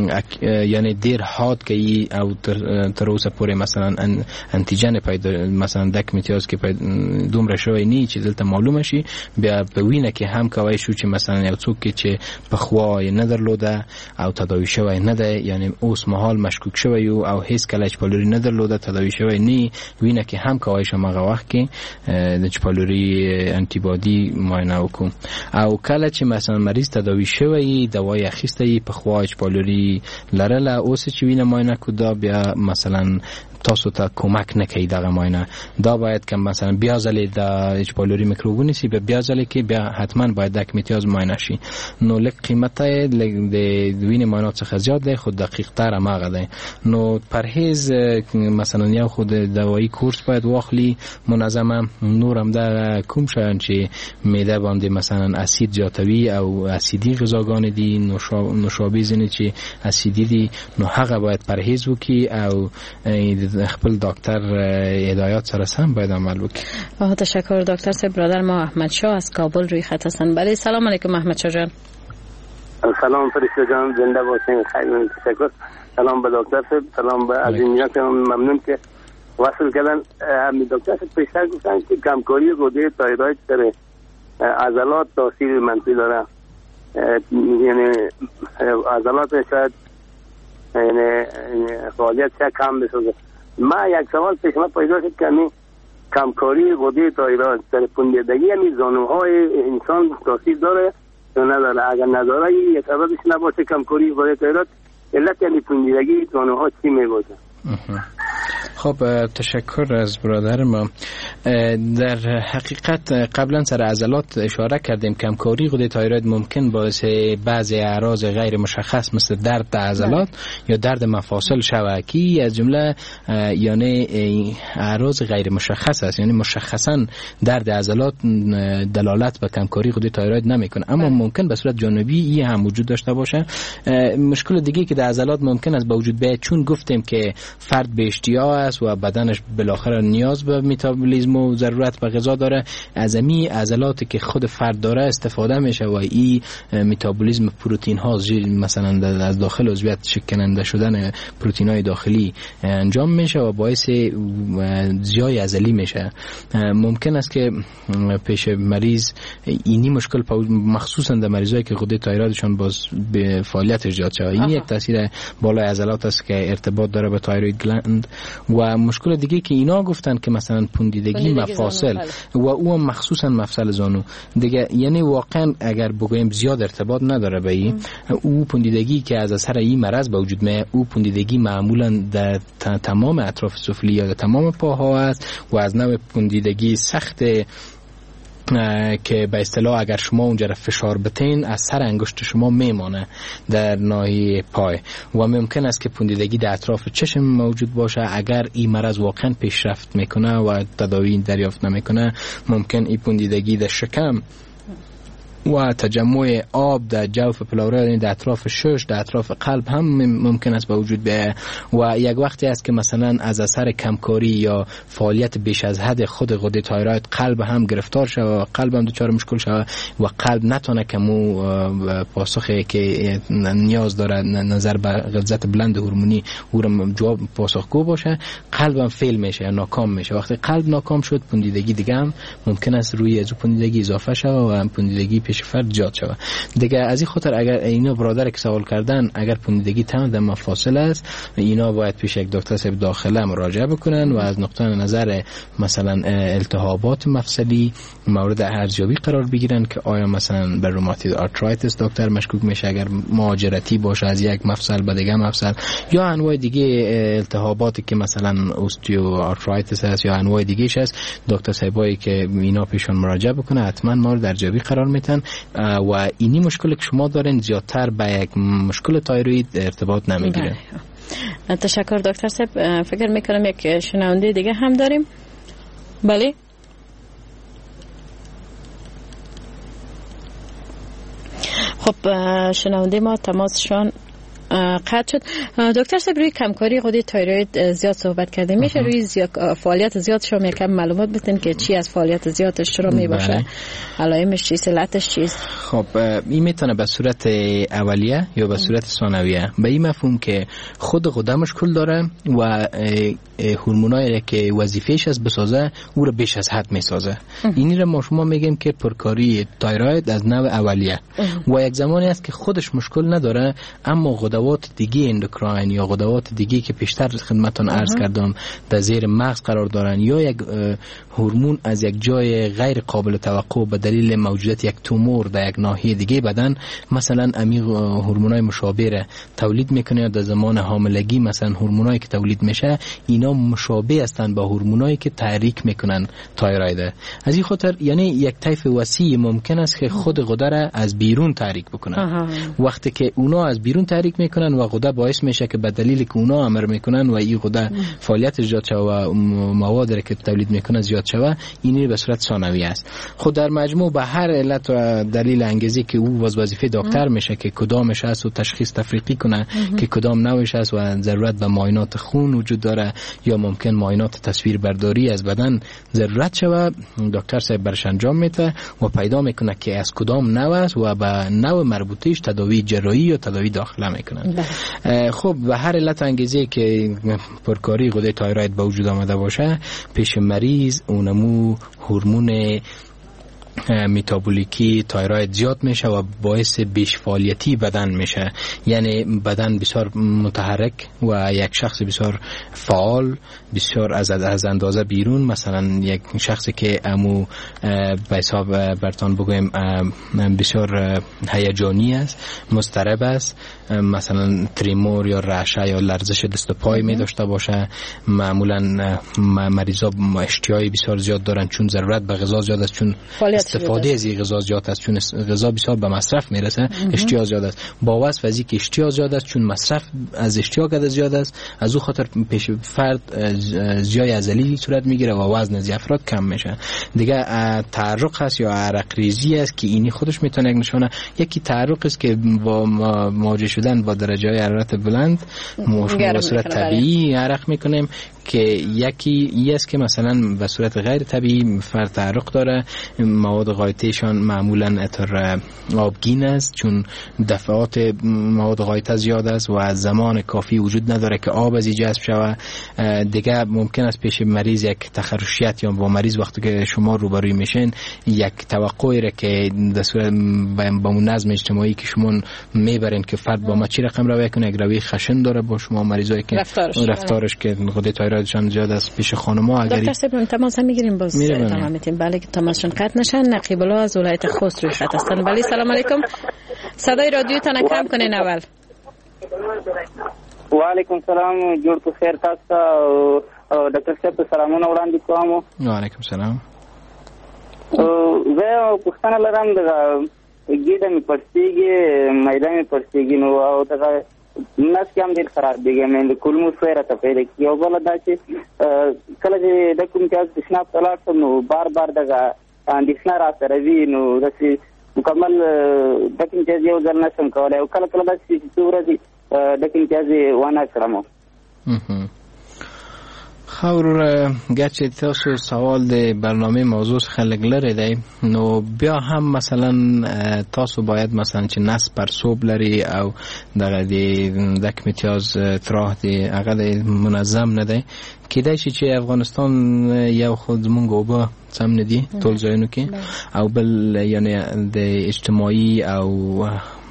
S11: یعنی ډیر هات کې او تر, تر اوسه پورې مثلا انتیجن پیدا مثلا دک میتیاز کې دومره شوی نه چې دلته معلومه شي بیا په وینه کې هم کوي شو چې مثلا یو څوک چې په خوای نه درلوده او تداوی شوی نه ده یعنی اوس مهال مشکوک شوی او هیڅ کله اچ پایلوری نه درلوده تداوی شوی نه وینه کې هم کوي شو مغه وخت کې د اچ پایلوری انټي بادي معاینه وکړو او کله چې مثلا مریض تداوی شوی دوای اخیسته په خوای اچ پایلوری لرله اوس چې وینه معاینه کو دا بیا مثلا تاسو ته کمک نکوي دغه معاینه دا باید که مثلا بیا ځلې د اچ پایلوری میکروب ونیسي بیا ځلې کې بیا حتما باید دک میتیاز معاینه شي نو لږ قیمت د وینې معاینات څخه زیات دی خو دقیق تر هماغه دی نو پرهیز مثلا یو خود دوایی کورس باید واخلي منظمه نور هم د کوم شیان چې معده باندې مثلا اسید زیاتوي او اسیدی غذاګان دي نوشابه ځینې چې اسیدی دي نو هغه باید پرهیز وکړي او خپل دکتر هدایات سره سم باید عمل وکړي.
S8: تشکر دکتر صاحب. برادر ما احمد شاه از کابل روی خط هستن. بله سلام علیکم احمد شاه جان.
S15: سلام فرشته جان زنده باشین. خیلی تشکر. سلام به دکتر صاحب، سلام به عزیزان که ممنون که وصل کردن. همین دکتر صاحب پیشتر گفتن که کمکاری غده تایروید در عضلات تاثیر منفی داره، یعنی عضلات شاید یعنی فعالیت چه کم بسازه. ما یک سوال پیش ما پیدا شد که همین کمکاری غده تایروید در پوندیدگی همین زانوهای انسان تاثیر داره یا نداره؟ اگر نداره یه سببش نباشه کمکاری غده تایروید علت یعنی پوندیدگی زانوها چی میگوشه؟
S11: خب تشکر از برادر ما. در حقیقت قبلا سر عضلات اشاره کردیم کمکاری غده تایروید ممکن باعث بعضی اعراض غیر مشخص مثل درد در عضلات یا درد مفاصل شود که از جمله یعنی اعراض غیر مشخص است، یعنی مشخصا درد عضلات دلالت به کمکاری غده تایروید نمیکنه، اما ممکن به صورت جانبی این هم وجود داشته باشه. مشکل دیگه که در عضلات ممکن است به وجود بیاد، چون گفتیم که فرد به اشتها است و بدنش بالاخره نیاز به متابولیسم و ضرورت به غذا داره، از امی عضلاتی که خود فرد داره استفاده میشه و این متابولیسم پروتئین ها مثلا از داخل عضویت شکننده شدن پروتئین های داخلی انجام میشه و باعث زیای عضلی میشه. ممکن است که پیش مریض اینی مشکل مخصوصا در مریضایی که غده تایرویدشان باز به فعالیت ایجاد شده، این یک تاثیر بالای عضلات است که ارتباط داره به تایروید گلند. و مشکل دیگه که اینا گفتن که مثلا پوندیدگی مفاصل و او مخصوصا مفصل زانو دیگه، یعنی واقعا اگر بگویم زیاد ارتباط نداره به این. او پوندیدگی که از اثر این مرض به وجود میاد، او پوندیدگی معمولا در تمام اطراف سفلی یا در تمام پاها است و از نوع پوندیدگی سخت که به اصطلاح اگر شما اونجا را فشار بتین از سر انگشت شما میمانه در ناحیه پای و ممکن است که پوندیدگی در اطراف چشم موجود باشه. اگر این مرض واقعا پیشرفت میکنه و تداوی دریافت نمیکنه، ممکن این پوندیدگی در شکم و تجمع آب در جوف پلورا در اطراف شش در اطراف قلب هم ممکن است به وجود بیاید و یک وقتی است که مثلا از اثر کمکاری یا فعالیت بیش از حد خود غده تایروید قلب هم گرفتار شود و قلب هم دچار مشکل شود و قلب نتونه که مو پاسخی که نیاز داره نظر به غلظت بلند هورمونی او را جواب پاسخگو باشه، قلب هم فیل میشه یا ناکام میشه. وقتی قلب ناکام شد، پوندیدگی دیگه هم ممکن است روی از پوندیدگی اضافه شود و هم پوندیدگی فرد جاد شود دیگه. از این خاطر اگر اینا برادر که سوال کردن اگر پوندیدگی تمام در مفاصل است، اینا باید پیش یک دکتر صاحب داخله مراجعه بکنن و از نقطه نظر مثلا التهابات مفصلی مورد ارزیابی قرار بگیرن که آیا مثلا به روماتوید آرترایتیس دکتر مشکوک میشه اگر مهاجرتی باشه از یک مفصل به دیگه مفصل، یا انواع دیگه التهاباتی که مثلا اوستیو آرترایتیس است یا انواع دیگه‌اش است، دکتر صاحبایی که اینا پیشون مراجعه بکنه حتما مورد ارزیابی قرار میتن و اینی مشکلی که شما دارین زیادتر به یک مشکل تایروید ارتباط نمیگیره.
S8: تشکر دکتر صاحب. فکر میکنم یک شنونده دیگه هم داریم. بله خب شنونده ما تماسشان قطع شد. دکتر صاحب روی کمکاری غده تایروید زیاد صحبت کردیم، میشه روی زیاد فعالیت زیاد شما یکم معلومات بدین که چی از فعالیت زیادش چرا می باشه، علائمش چیست، علتش چیست؟
S11: خب این میتونه به صورت اولیه یا به صورت ثانویه، به این مفهوم که خود غده مشکل داره و هورمونایی که وظیفه‌اش از بسازه او رو بیش از حد میسازه. اینی رو ما شما میگیم که پرکاری تایروید از نوع اولیه و یک زمانی است که خودش مشکل نداره اما غدوات دیگه اندوکراین یا غدوات دیگه که پیشتر خدمتتون عرض کردم در زیر مغز قرار دارن یا یک هورمون از یک جای غیر قابل توقع به دلیل موجودیت یک تومور در یک ناحیه دیگه بدن مثلا امی هورمونای مشابه تولید میکنه. در زمان حاملگی مثلا هورمونایی که تولید میشه اینا مشابه هستن با هورمونایی که تحریک میکنن تایروید. از این خاطر یعنی یک طیف وسیع ممکن است که خود غده را از بیرون تحریک بکنن. وقتی که اونا از بیرون تحریک میکنن و غده باعث میشه که به دلیل که اونا امر میکنن و این غده فعالیت زیاد شوه و مواد که تولید میکنه زیاد شوه، اینی به صورت ثانویه است. خود در مجموع به هر علت و دلیل انگیزی که او وظیفه دکتر میشه که کدامش است و تشخیص تفریقی کنه که کدام نوعش است و ضرورت به معاینات خون وجود داره یا ممکن معاینات تصویر برداری از بدن ضرورت شوه، دکتر صاحب برش انجام میده و پیدا میکنه که از کدام نوع است و به نوع مربوطه‌اش تداوی جراحی یا تداوی داخله میکنن. خب به هر علت انگیزی که پرکاری غده تایروید به وجود آمده باشه، پیش مریض اونمو هورمون متابولیکی تایروید زیاد میشه و باعث بیش فعالیتی بدن میشه، یعنی بدن بسیار متحرک و یک شخص بسیار فعال، بسیار از از اندازه بیرون. مثلا یک شخصی که امو به حساب برتان بگویم بسیار هیجانی است، مضطرب است، مثلا تریمور یا رعشه یا لرزش دست و پای می داشته باشه، معمولا مریضا اشتیای بسیار زیاد دارن چون ضرورت به غذا زیاد است، چون استفاده از این غذا زیاد است، چون غذا بسیار به مصرف میرسه، اشتیا زیاد است. با وصف از اینکه اشتیا زیاد است، چون مصرف از اشتیا قدر زیاد است، از او خاطر پیش فرد زیای عضلی صورت میگیره و وزن از افراد کم میشه. دیگه تعرق هست یا عرق ریزی است که اینی خودش میتونه یک نشانه. یکی تعرق است که با مواجه شدن با درجه های حرارت بلند به صورت طبیعی عرق میکنیم، که یکی ای است که مثلا به صورت غیر طبیعی فرد تعرق داره، مواد غایطهشان معمولا اتر آبگین است، چون دفعات مواد غایطه زیاد است و زمان کافی وجود نداره که آب از جذب شود. دیگه ممکن است پیش مریض یک تخرشیت یا با مریض وقتی که شما روبروی میشین یک توقعی را که در صورت با نظم اجتماعی که شما میبرین که فرد با ما چی رقم روی کنه، یک روی خشن داره با شما مریضایی که رفتارش, رفتارش که غده تایرویدشان زیاد است پیش خانم‌ها. اگر
S8: دکتر صاحب تماس میگیریم باز ادامه میدیم. بله که تماسشون قطع نشن. نقیب الله از ولایت خوست روی خط هستن. بله سلام علیکم. صدای رادیوتون کم کنین اول.
S16: و علیکم سلام. جوړ په خیر تاسو ډاکټر صاحب ته سلامونه وړاندې کوم.
S11: و علیکم سلام.
S16: زه پوښتنه لرم د ګیډه مې پړسېږي، معده مې پړسېږي، نو او دغه نس کې هم ډېر خراب دیږي، مې د کولمو سوی راته پیدا کېږي. او بله دا چې کله چې د کوم چا تشناب ته لاړ شم نو بار بار دغه اندېښنه راسره وي، نو داسې مکمل ډک امتیاز یو ځل نشم کولی، او کله کله داسې چې څو ورځې ډک امتیاز یې ونه کړم.
S11: خور گرچه تاسو سوال د برنامه موضوع خلق لري دی، نو بیا هم مثلا تاسو باید مثلا چې نس پرسوب لري او دغه د دک امتیاز تراه دی هغه منظم نه دی. کیدای شي چې افغانستان یو خود زمونږ اوبه سم نه دي ټول ځایونو کې، او بل یعنی د اجتماعي او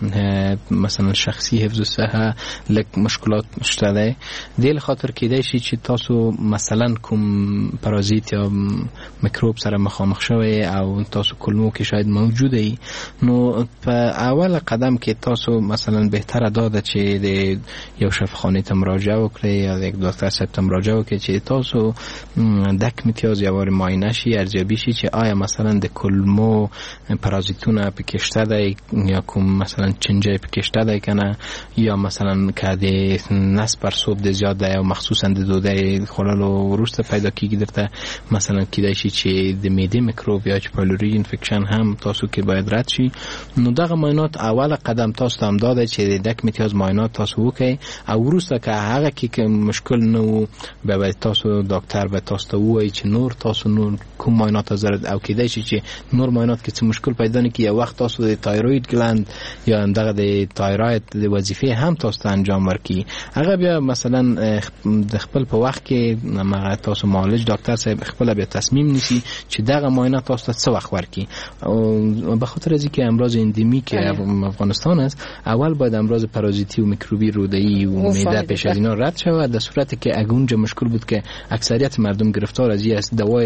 S11: مثلا شخصی حفظ الصحه لک مشکلات شته دی. دل خاطر کیدای شي چې تاسو مثلا کوم پارازیت یا میکروب سره مخامخ شوی او تاسو کلمو کې شاید موجوده ای، نو په اول قدم کې تاسو مثلا بهتره داده چې د یو شفاخانه ته مراجعه وکړئ یا د یک دکتر صاحب ته مراجعه وکړئ چې تاسو دک امتیاز یو بار معاینه شي، ارزیابی شي چې آیا مثلا د کلمو پارازیتونه پکې شته دی یا کوم مثلا چنجه پکشته دی کنه، یا مثلا که د نس پرسوب د زیاد دی او مخصوصا د دوده خورلو وروسته پیدا کیږي درته مثلا کیدای شي چې د معده میکروب یا پایلوری انفکشن هم تاسو کې باید رد شي. نو دغه معاینات اول قدم تاسو ته هم داده چې د دک امتیاز معاینات تاسو وکړئ، او وروسته که هغه کې مشکل نو به تاسو ډاکټر به تاسو ته وایي چې نور تاسو نور کوم معاینات زرد او کیدای شي چې نور معاینات کې څه مشکل پیدا نه کیږي، وخت تاسو د تایروید گلند یا دغه د تایروید د وظیفه هم تاسو ته انجام ورکړي. هغه بیا مثلا د خپل په وخت کې مغه تاسو معالج ډاکټر صاحب خپل بیا تصمیم نیسي چې دغه معاینه تاسو ته څه وخت ورکړي. او به خاطر از اینکه امراض اندمیک افغانستان است، اول باید امراض پارازیتی و میکروبی روده‌ای و معده پیش از اینا رد شود. در صورتی که اگه اونجا مشکل بود که اکثریت مردم گرفتار از این است، دوای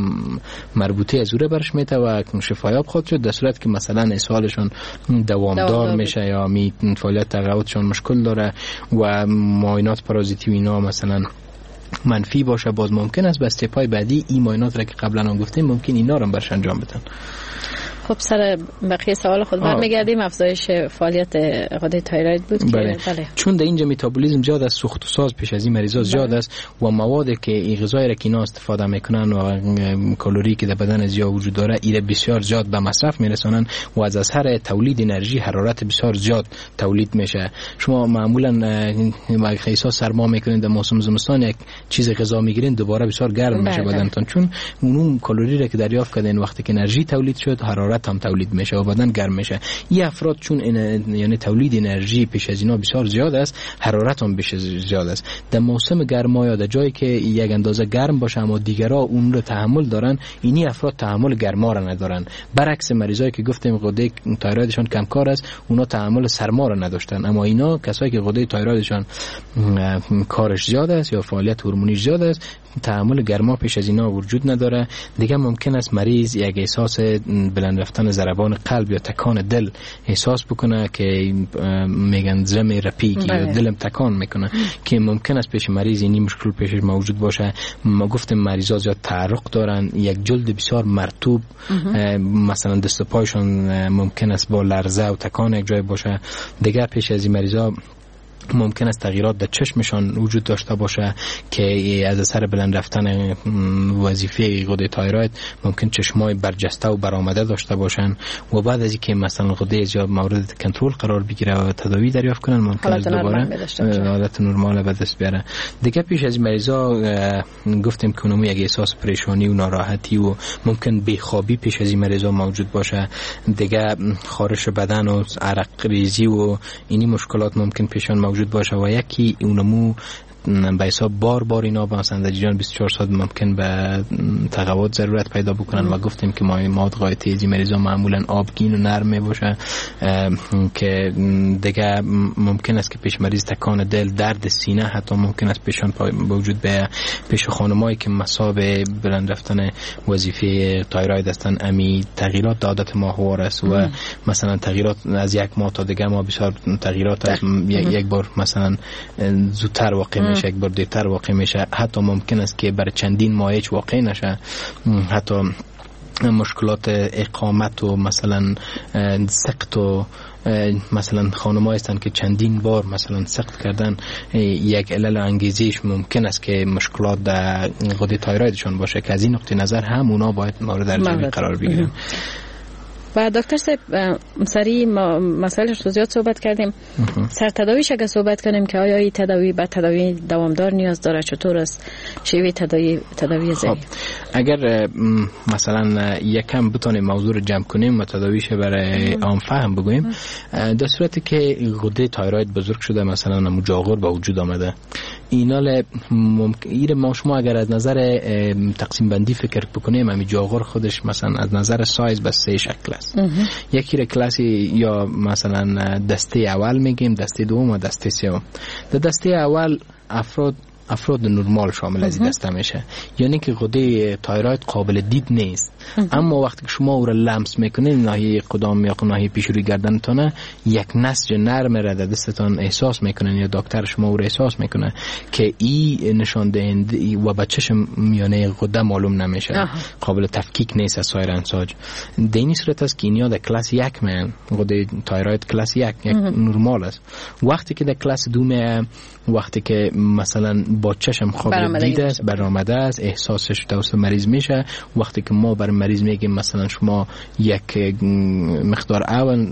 S11: مربوطه از اوره برش میته و شفایاب خود شد. در صورتی که مثلا اسهالشون دوامدار میشه یا می فعالیت تقاعدشون مشکل داره و معاینات پارازیتی و اینا مثلا منفی باشه، باز ممکن است به استپای بعدی این معاینات را که قبلا هم گفتیم ممکن اینا رو برش انجام بدن.
S8: خب سر بقیه سوال خود برمیگردیم. افزایش فعالیت غده تایروید بود
S11: بله.
S8: که بله.
S11: چون در اینجا متابولیسم زیاد است، سوخت و ساز پیش از این مریضا زیاد است و موادی که این غذایی را که اینا استفاده میکنن و کالری که در بدن زیاد وجود داره ایره بسیار زیاد به مصرف میرسونن و از اثر تولید انرژی حرارت بسیار زیاد تولید میشه. شما معمولا خیسا سرما میکنین در موسم زمستان یک چیز غذا میگیرین دوباره بسیار گرم میشه بدنتون، چون اون کالری را که دریافت کردین وقتی که انرژی تولید شد حرارت حرارت هم تولید میشه و بدن گرم میشه. این افراد چون این یعنی تولید انرژی پیش از اینا بسیار زیاد است، حرارت هم بیش زیاد است. در موسم گرما یا در جایی که یک اندازه گرم باشه اما دیگرها اون رو تحمل دارن، اینی افراد تحمل گرما را ندارن. برعکس مریضایی که گفتیم غده تایرویدشان کمکار است، اونا تحمل سرما را نداشتن. اما اینا کسایی که غده تایرویدشان کارش زیاد است یا فعالیت هورمونی زیاد است، تحمل گرما پیش از اینا وجود نداره. دیگه ممکن است مریض یک احساس بلند رفتن ضربان قلب یا تکان دل احساس بکنه که میگن زم رپیک یا دلم تکان میکنه که ممکن است پیش مریض این مشکل پیش موجود باشه. ما گفتیم مریضا زیاد تعرق دارن، یک جلد بسیار مرطوب، مثلا دست و پایشون ممکن است با لرزه و تکان یک جای باشه. دیگه پیش از این مریضا ممکن است تغییرات در چشمشان وجود داشته باشه که از اثر بلند رفتن وظیفه غده تایروید ممکن چشمای برجسته و برآمده داشته باشن و بعد از اینکه مثلا غده یا مورد کنترل قرار بگیره و تداوی دریافت کنن ممکن است دوباره حالت نرمال به دست بیاره. دیگه پیش از مریضا گفتیم که اونم یک احساس پریشانی و ناراحتی و ممکن بیخوابی پیش از این مریضا موجود باشه. دیگه خارش بدن و عرق ریزی و اینی مشکلات ممکن پیشان موجود باشه و یکی اونمو به حساب بار بار اینا مثلا در جریان بیست و چهار ساعت ممکن به تقویت ضرورت پیدا بکنن و گفتیم که مواد غای تیزی مریضا معمولا آبگین و نرم می باشه که دیگه ممکن است که پیش مریض تکان دل، درد سینه حتی ممکن است پیشان وجود به پیش خانمایی که مصاب بلند رفتن وظیفه تایروید هستن. امی تغییرات عادت ماهوار است و مثلا تغییرات از یک ماه تا دیگه ما بسیار تغییرات از یک بار مثلا زودتر واقع میشه، یک بار دیرتر واقع میشه، حتی ممکن است که برای چندین ماه هیچ واقع نشه. حتی مشکلات اقامت و مثلا سقط و مثلا خانم‌ها هستن که چندین بار مثلا سقط کردن، یک علل انگیزیش ممکن است که مشکلات در غده تایرویدشون باشه که از این نقطه نظر هم اونا باید مورد ارجاع قرار بگیرن.
S8: و دکتر صاحب سری ما مسائلش رو زیاد صحبت کردیم. سر تداویش اگه صحبت کنیم که آیا این تداوی به تداوی دوامدار نیاز داره، چطور است شیوه تداوی تداوی ذهنی؟
S11: خب اگر مثلا یکم بتونیم موضوع رو جمع کنیم و تداویش برای عام فهم بگوییم، در صورتی که غده تایروید بزرگ شده مثلا مجاور به وجود آمده، اینا ممکن ما شما اگر از نظر تقسیم بندی فکر بکنیم، همین جاغور خودش مثلا از نظر سایز به سه شکل است. یکی را کلاسی یا مثلا دسته اول میگیم، دسته دوم و دسته سوم. در دسته اول افراد افراد نرمال شامل از این دسته میشه، یعنی که غده تایروید قابل دید نیست. اما وقتی که شما او را لمس میکنید ناحیه قدم یا ناحیه پیشروی گردنتان یک نسج نرم را در دستتان احساس میکنن یا دکتر شما او را احساس میکنه که این نشان دهنده و به چشم میانه غده معلوم نمیشه، قابل تفکیک نیست از سایر انساج. در این صورت است که اینیا در کلاس یک من غده تایروید کلاس یک یک نرمال است. وقتی که در کلاس دو می وقتی که مثلا با چشم قابل دید است، برآمده است، احساسش توسط مریض میشه. وقتی که ما بر مریض میگیم مثلا شما یک مقدار اول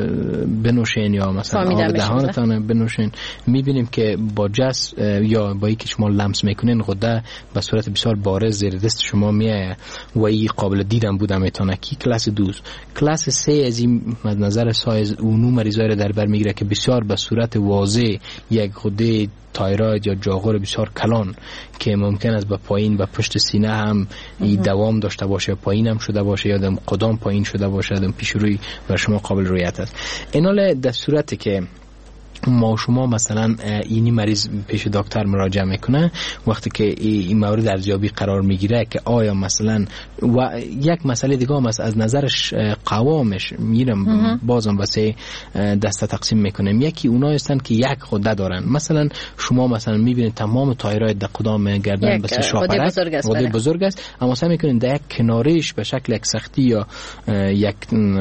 S11: بنوشین یا مثلا آب دهانتان بنوشین، میبینیم که با جس یا با اینکه شما لمس میکنین غده به صورت بسیار بارز زیر دست شما میایه و این قابل دیدن بوده میتونه. کی کلاس دو. کلاس سه از این نظر سایز اونو مریضای را در بر میگیره که بسیار به صورت واضح یک غده تایروید یا جاغور بسیار کلان که ممکن است به پایین و پشت سینه هم این دوام داشته باشه، پایین هم شده باشه یا دم قدم پایین شده باشه، دم پیش روی بر شما قابل رویت است. اینال در صورتی که ما شما مثلا اینی مریض پیش دکتر مراجعه میکنه، وقتی که این مورد ارزیابی قرار میگیره که آیا مثلا و یک مسئله دیگه هم از نظرش قوامش میرم بازم واسه دسته تقسیم میکنیم. یکی اونا هستن که یک غده دارن، مثلا شما مثلا میبینید تمام تایروید در قدام گردن بس شاپرک غده بزرگ است، اما مثلا میکنین در یک کنارش به شکل یک سختی یا یک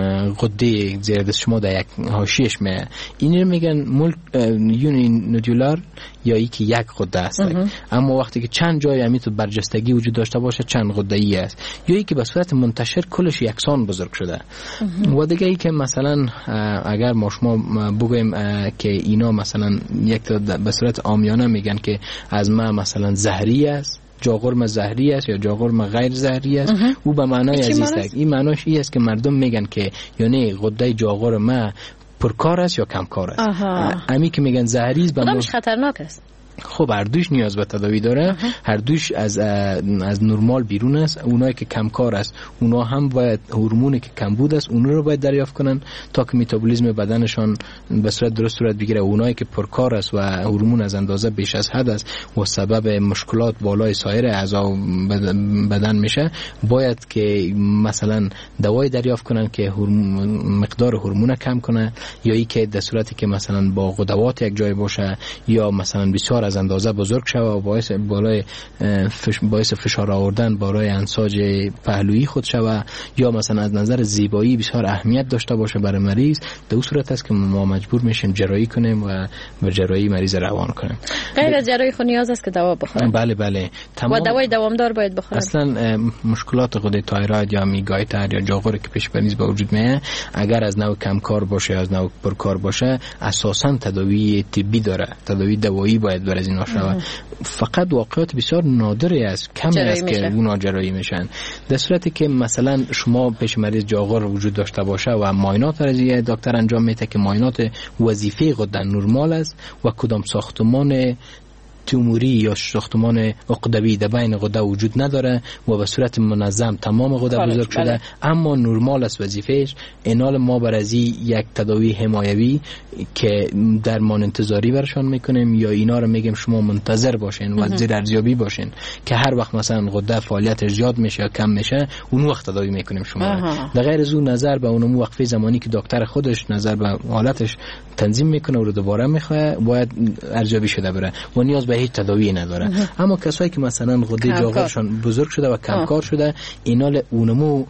S11: غده زیر دست شما در یک حاشیه‌اش می این میگن یونی نودولار یا ای که یک غده است. اما وقتی که چند جای همی تو برجستگی وجود داشته باشه چند غده ای است، یا ای که به صورت منتشر کلش یکسان بزرگ شده. و دیگه ای که مثلا اگر ما شما بگویم که اینا مثلا یک به صورت عامیانه میگن که از ما مثلا زهری است جاغرم زهری است یا جاغرم غیر زهری است. او به معنای عزیز است. این معناش این است که مردم میگن که یعنی غده جاغرم پرکار است یا کمکار است. امی که میگن زهری است
S8: کدامش خطرناک است؟
S11: خب هر دوش نیاز به تداوی داره. هر دوش از از نرمال بیرون است. اونایی که کمکار است اونا هم باید هورمونی که کمبود است اون رو باید دریافت کنن تا که متابولیسم بدنشان به صورت درست صورت بگیره. اونایی که پرکار است و هورمون از اندازه بیش از حد است و سبب مشکلات بالای سایر اعضا بدن میشه باید که مثلا دوای دریافت کنن که مقدار هورمون کم کنه یا ای که در صورتی که مثلا با غدوات یک جای باشه یا مثلا بسیار از اندازه بزرگ شوه و باعث بالای فش باعث فشار آوردن بالای انساج پهلویی خود شوه یا مثلا از نظر زیبایی بسیار اهمیت داشته باشه برای مریض. در اون صورت است که ما مجبور میشیم جراحی کنیم و به جراحی مریض روان کنیم.
S8: غیر از جراحی خود نیاز است که دوا بخورن.
S11: بله بله
S8: تمام. و دوای دوامدار باید بخورن.
S11: اصلا مشکلات غده تایروید یا میگایتر یا جاغور که پیش بینی به وجود میاد اگر از نوع کمکار باشه یا از نوع پرکار باشه اساسا تداوی طبی داره. تداوی دوایی باید از اینا شود. فقط واقعات بسیار نادری است کمی است که اونا جراحی میشن. در صورتی که مثلا شما پیش مریض جاغور وجود داشته باشه و معاینات از دکتر انجام میده که معاینات وظیفه غده نرمال است و کدام ساختمان توموری یا ساختمان عقدوی در بین غده وجود نداره و به صورت منظم تمام غده بزرگ شده بله. اما نرمال است وظیفهش. اینال ما بر از یک تداوی حمایوی که درمان انتظاری برشان میکنیم یا اینا رو میگیم شما منتظر باشین و زیر ارزیابی باشین که هر وقت مثلا غده فعالیتش زیاد میشه یا کم میشه اون وقت تداوی میکنیم شما. در غیر از اون نظر به اون وقفه زمانی که دکتر خودش نظر به حالتش تنظیم میکنه و رو دوباره میخواد باید ارزیابی شده بره و نیاز به هیچ تداوی نداره. اما کسایی که مثلا غده جاغورشان بزرگ شده و کمکار شده اینال اونمو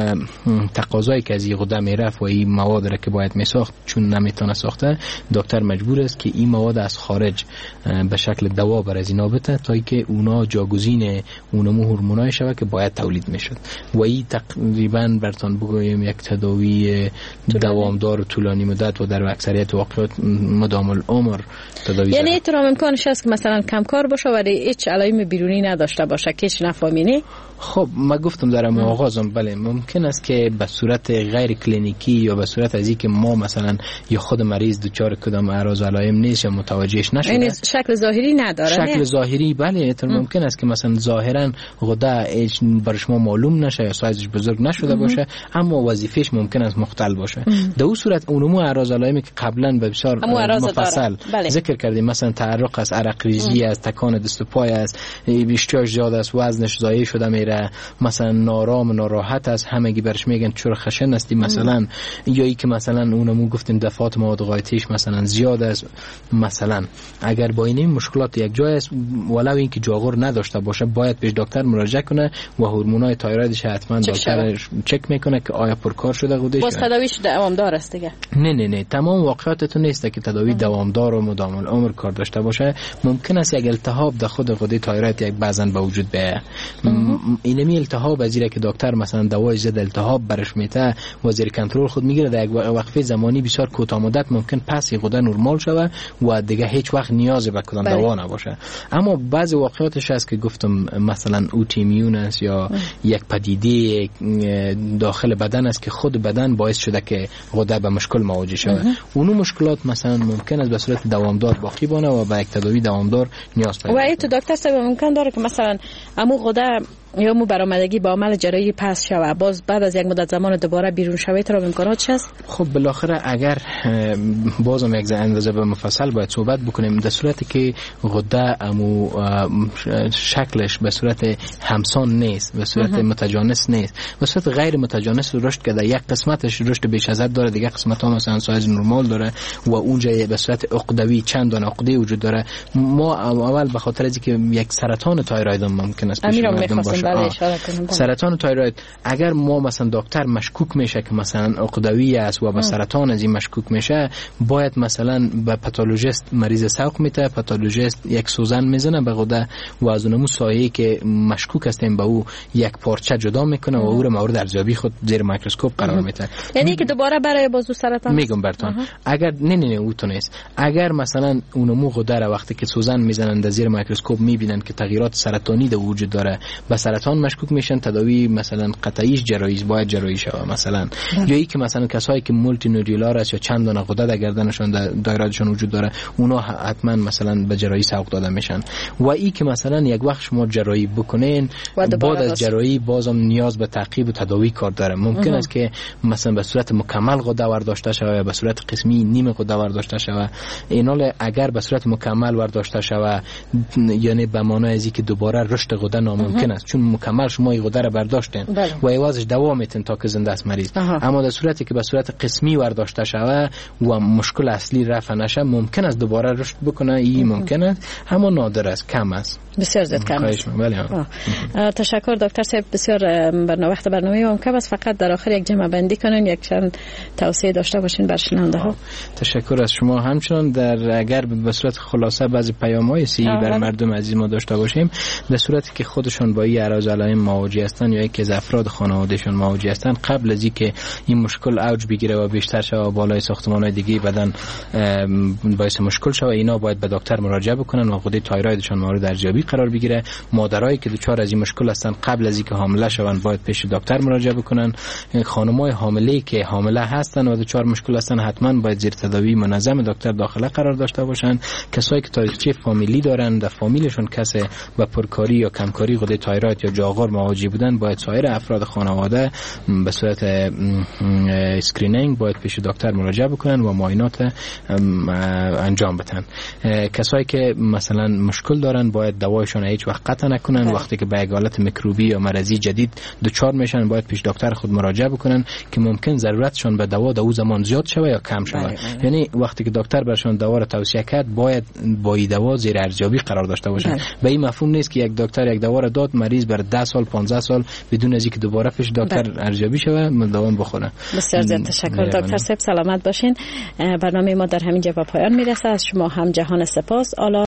S11: تقاضایی که از این غده میرفت و این مواد را که باید میساخت چون نمیتونه ساخته دکتر مجبور است که این مواد از خارج به شکل دوا بر از اینا بده تا اینکه اونا جاگزین اونمو هورمونای شوه که باید تولید میشد و این تقریبا برتون بگویم یک تداوی دوامدار و طولانی مدت و در اکثریت واقعات مدام العمر تداوی.
S8: یعنی تو امکانش هست که مثلا کمکار باشه ولی هیچ علائم بیرونی نداشته باشه که هیچ نفهمینی؟
S11: خب ما گفتم در آغازم بله ممکن است که به صورت غیر کلینیکی یا به صورت از اینکه ما مثلا یا خود مریض دچار کدام اعراض علائم نیست یا متوجهش نشده
S8: یعنی شکل ظاهری نداره.
S11: شکل نه؟ ظاهری بله تو ممکن است که مثلا ظاهرا غده هیچ بر شما معلوم نشه یا سایزش بزرگ نشده باشه اما وظیفهش ممکن است مختل باشه. در اون صورت اونمو اعراض علائمی که قبلا به بسیار مفصل بله. ذکر کردیم مثلا تعرق از عرق ریزی از تکان دست و پای است اشتیاق زیاد است وزنش ضایع شده میره مثلا نارام ناراحت است همگی برش میگن چرا خشن هستی مثلا یا ای که مثلا اونمون گفتیم دفعات مواد غایطیش مثلا زیاد است مثلا اگر با این مشکلات یک جای است ولو اینکه جاغور نداشته باشه باید پیش دکتر مراجعه کنه و هورمونای تایرویدش حتما دکتر چک میکنه که آیا پرکار شده غدهش
S8: باز تداویش دوامدار است دیگه.
S11: نه نه نه تمام واقعاتتون نیست که تداوی دوامدار و مدام العمر کار داشته باشه. ممکن است یک التهاب در خود غده تایروید یک بعضن به وجود بیاید. اینمی التهاب از اینه که دکتر مثلا دوای ضد التهاب برش میته و زیر کنترل خود میگیره در یک وقفه زمانی بسیار کوتاه مدت ممکن پس غده نرمال شوه و دیگه هیچ وقت نیاز به کدام دوا نباشه. اما بعضی واقعاتش هست که گفتم مثلا اوتیمیون است یا یک پدیده داخل بدن است که خود بدن باعث شده که غده به مشکل مواجه شود. اونو مشکلات مثلا ممکن است به صورت دوامدار باقی بانه و به یک تداوی دوامدار نیاز پیدا کنه.
S8: و تو دکتر صاحب ممکن داره که مثلا امو غده یا مو برآمدگی با عمل جراحی پس شوه باز بعد از یک مدت زمان دوباره بیرون شوه تو امکانات هست؟
S11: خب بالاخره اگر بازم یک اندازه به مفصل باید صحبت بکنیم در صورتی که غده امو شکلش به صورت همسان نیست به صورت متجانس نیست به صورت غیر متجانس رشد کرده یک قسمتش رشد بیش از حد داره دیگه قسمت ها مثلا سایز نرمال داره و اونجا به صورت عقدوی چند دانه عقده وجود داره. ما اول به خاطر اینکه یک سرطان تایروید ممکن است پیش اومده باشه سرطان تایروید اگر ما مثلا دکتر مشکوک میشه که مثلا عقدوی است و به سرطان از این مشکوک میشه، باید مثلا به پاتولوژیست مریض سوق میته، پاتولوژیست یک سوزن میزنه به غده و از اونمو سایه‌ای که مشکوک هستیم به او یک پارچه جدا میکنه و او رو مورد ارزیابی خود زیر میکروسکوپ قرار میده.
S8: یعنی که دوباره برای بازو سرطان
S11: میگم براتون اگر نه نه نه او تو نیست، اگر مثلا اونمو غده را وقتی که سوزن میزنن در زیر میکروسکوپ میبینن که تغییرات سرطانی در وجود داره، به سرطان مشکوک میشن، تداوی مثلا قطعیش جراحی باید جراحی شوه مثلا. یا ای که مثلا کسایی که مولتی نودولار است یا چند دانه غده در گردنشون در دایرهشون وجود داره، اونا حتما مثلا به جراحی سوق داده میشن. و ای که مثلا یک وقت شما جراحی بکنین بعد از جراحی بازم نیاز به تعقیب و تداوی کار داره. ممکن است که مثلا به صورت مکمل غده ورداشته شوه یا به صورت قسمی نیم غده ورداشته شوه. اینال اگر به صورت مکمل ورداشته شوه یعنی به معنای از اینکه دوباره رشد غده ناممکن است، چون مکمل شما این غده را برداشتین و ایوازش دوام میتین تا که زنده است مریض. اما در صورتی که به صورت قسمی ورداشته شوه و مشکل اصلی رفع نشه، ممکن است دوباره رشد بکنه. این ممکن است اما نادر است، کم است،
S8: بسیار زیاد کم است. تشکر دکتر صاحب، بسیار برنامه وقت برنامه ما کم است. فقط در آخر یک جمع بندی کنین، یک چند توصیه داشته باشین بر شنونده ها.
S11: تشکر از شما. همچنان در اگر به صورت خلاصه بعضی پیام‌های صحیح بر مردم عزیز ما داشته باشیم، در صورتی که خودشون با این اعراض علائم مواجه هستند یا که از افراد خانوادهشون مواجه هستند، قبل از اینکه این مشکل اوج بگیره و بیشتر شه و بالای ساختمان‌های دیگه بدن باعث مشکل شه، اینا باید به دکتر مراجعه بکنن و غده تایرویدشون مورد ارزیابی قرار بگیره. مادرایی که دچار از این مشکل هستند قبل از اینکه حامله شوند باید پیش دکتر مراجعه بکنن. خانم‌های حامله که حامله هستند و دچار مشکل هستند حتما باید زیر تداوی منظم دکتر داخله قرار داشته باشند. کسایی که تاریخچه فامیلی دارن، در فامیلشون کسی با پرکاری یا کمکاری غده تایروید یا جاغور مواجه بودن، باید سایر افراد خانواده به صورت اسکرینینگ باید پیش دکتر مراجعه بکنن و معاینات انجام بدن. کسایی که مثلا مشکل دارن باید دوایشون هیچ وقت قطع نکنن. وقتی که به یک حالت میکروبی یا مرضی جدید دچار میشن باید پیش دکتر خود مراجعه بکنن که ممکن ضرورتشون به دوا در اون زمان زیاد شوه یا کم شوه. یعنی وقتی که دکتر برشون دوا را توصیه کرد باید با این دوا زیر ارزیابی قرار داشته باشن. به این مفهوم نیست که یک دکتر یک دوا را داد مریض بر ده سال پانزده سال بدون از اینکه دوباره پیش دکتر ارزیابی شوه مداوم بخوره.
S8: بسیار زیاد تشکر دکتر صاحب، سلامت باشین. برنامه ما در همین جا به پایان میرسه. از شما هم جهان سپاس.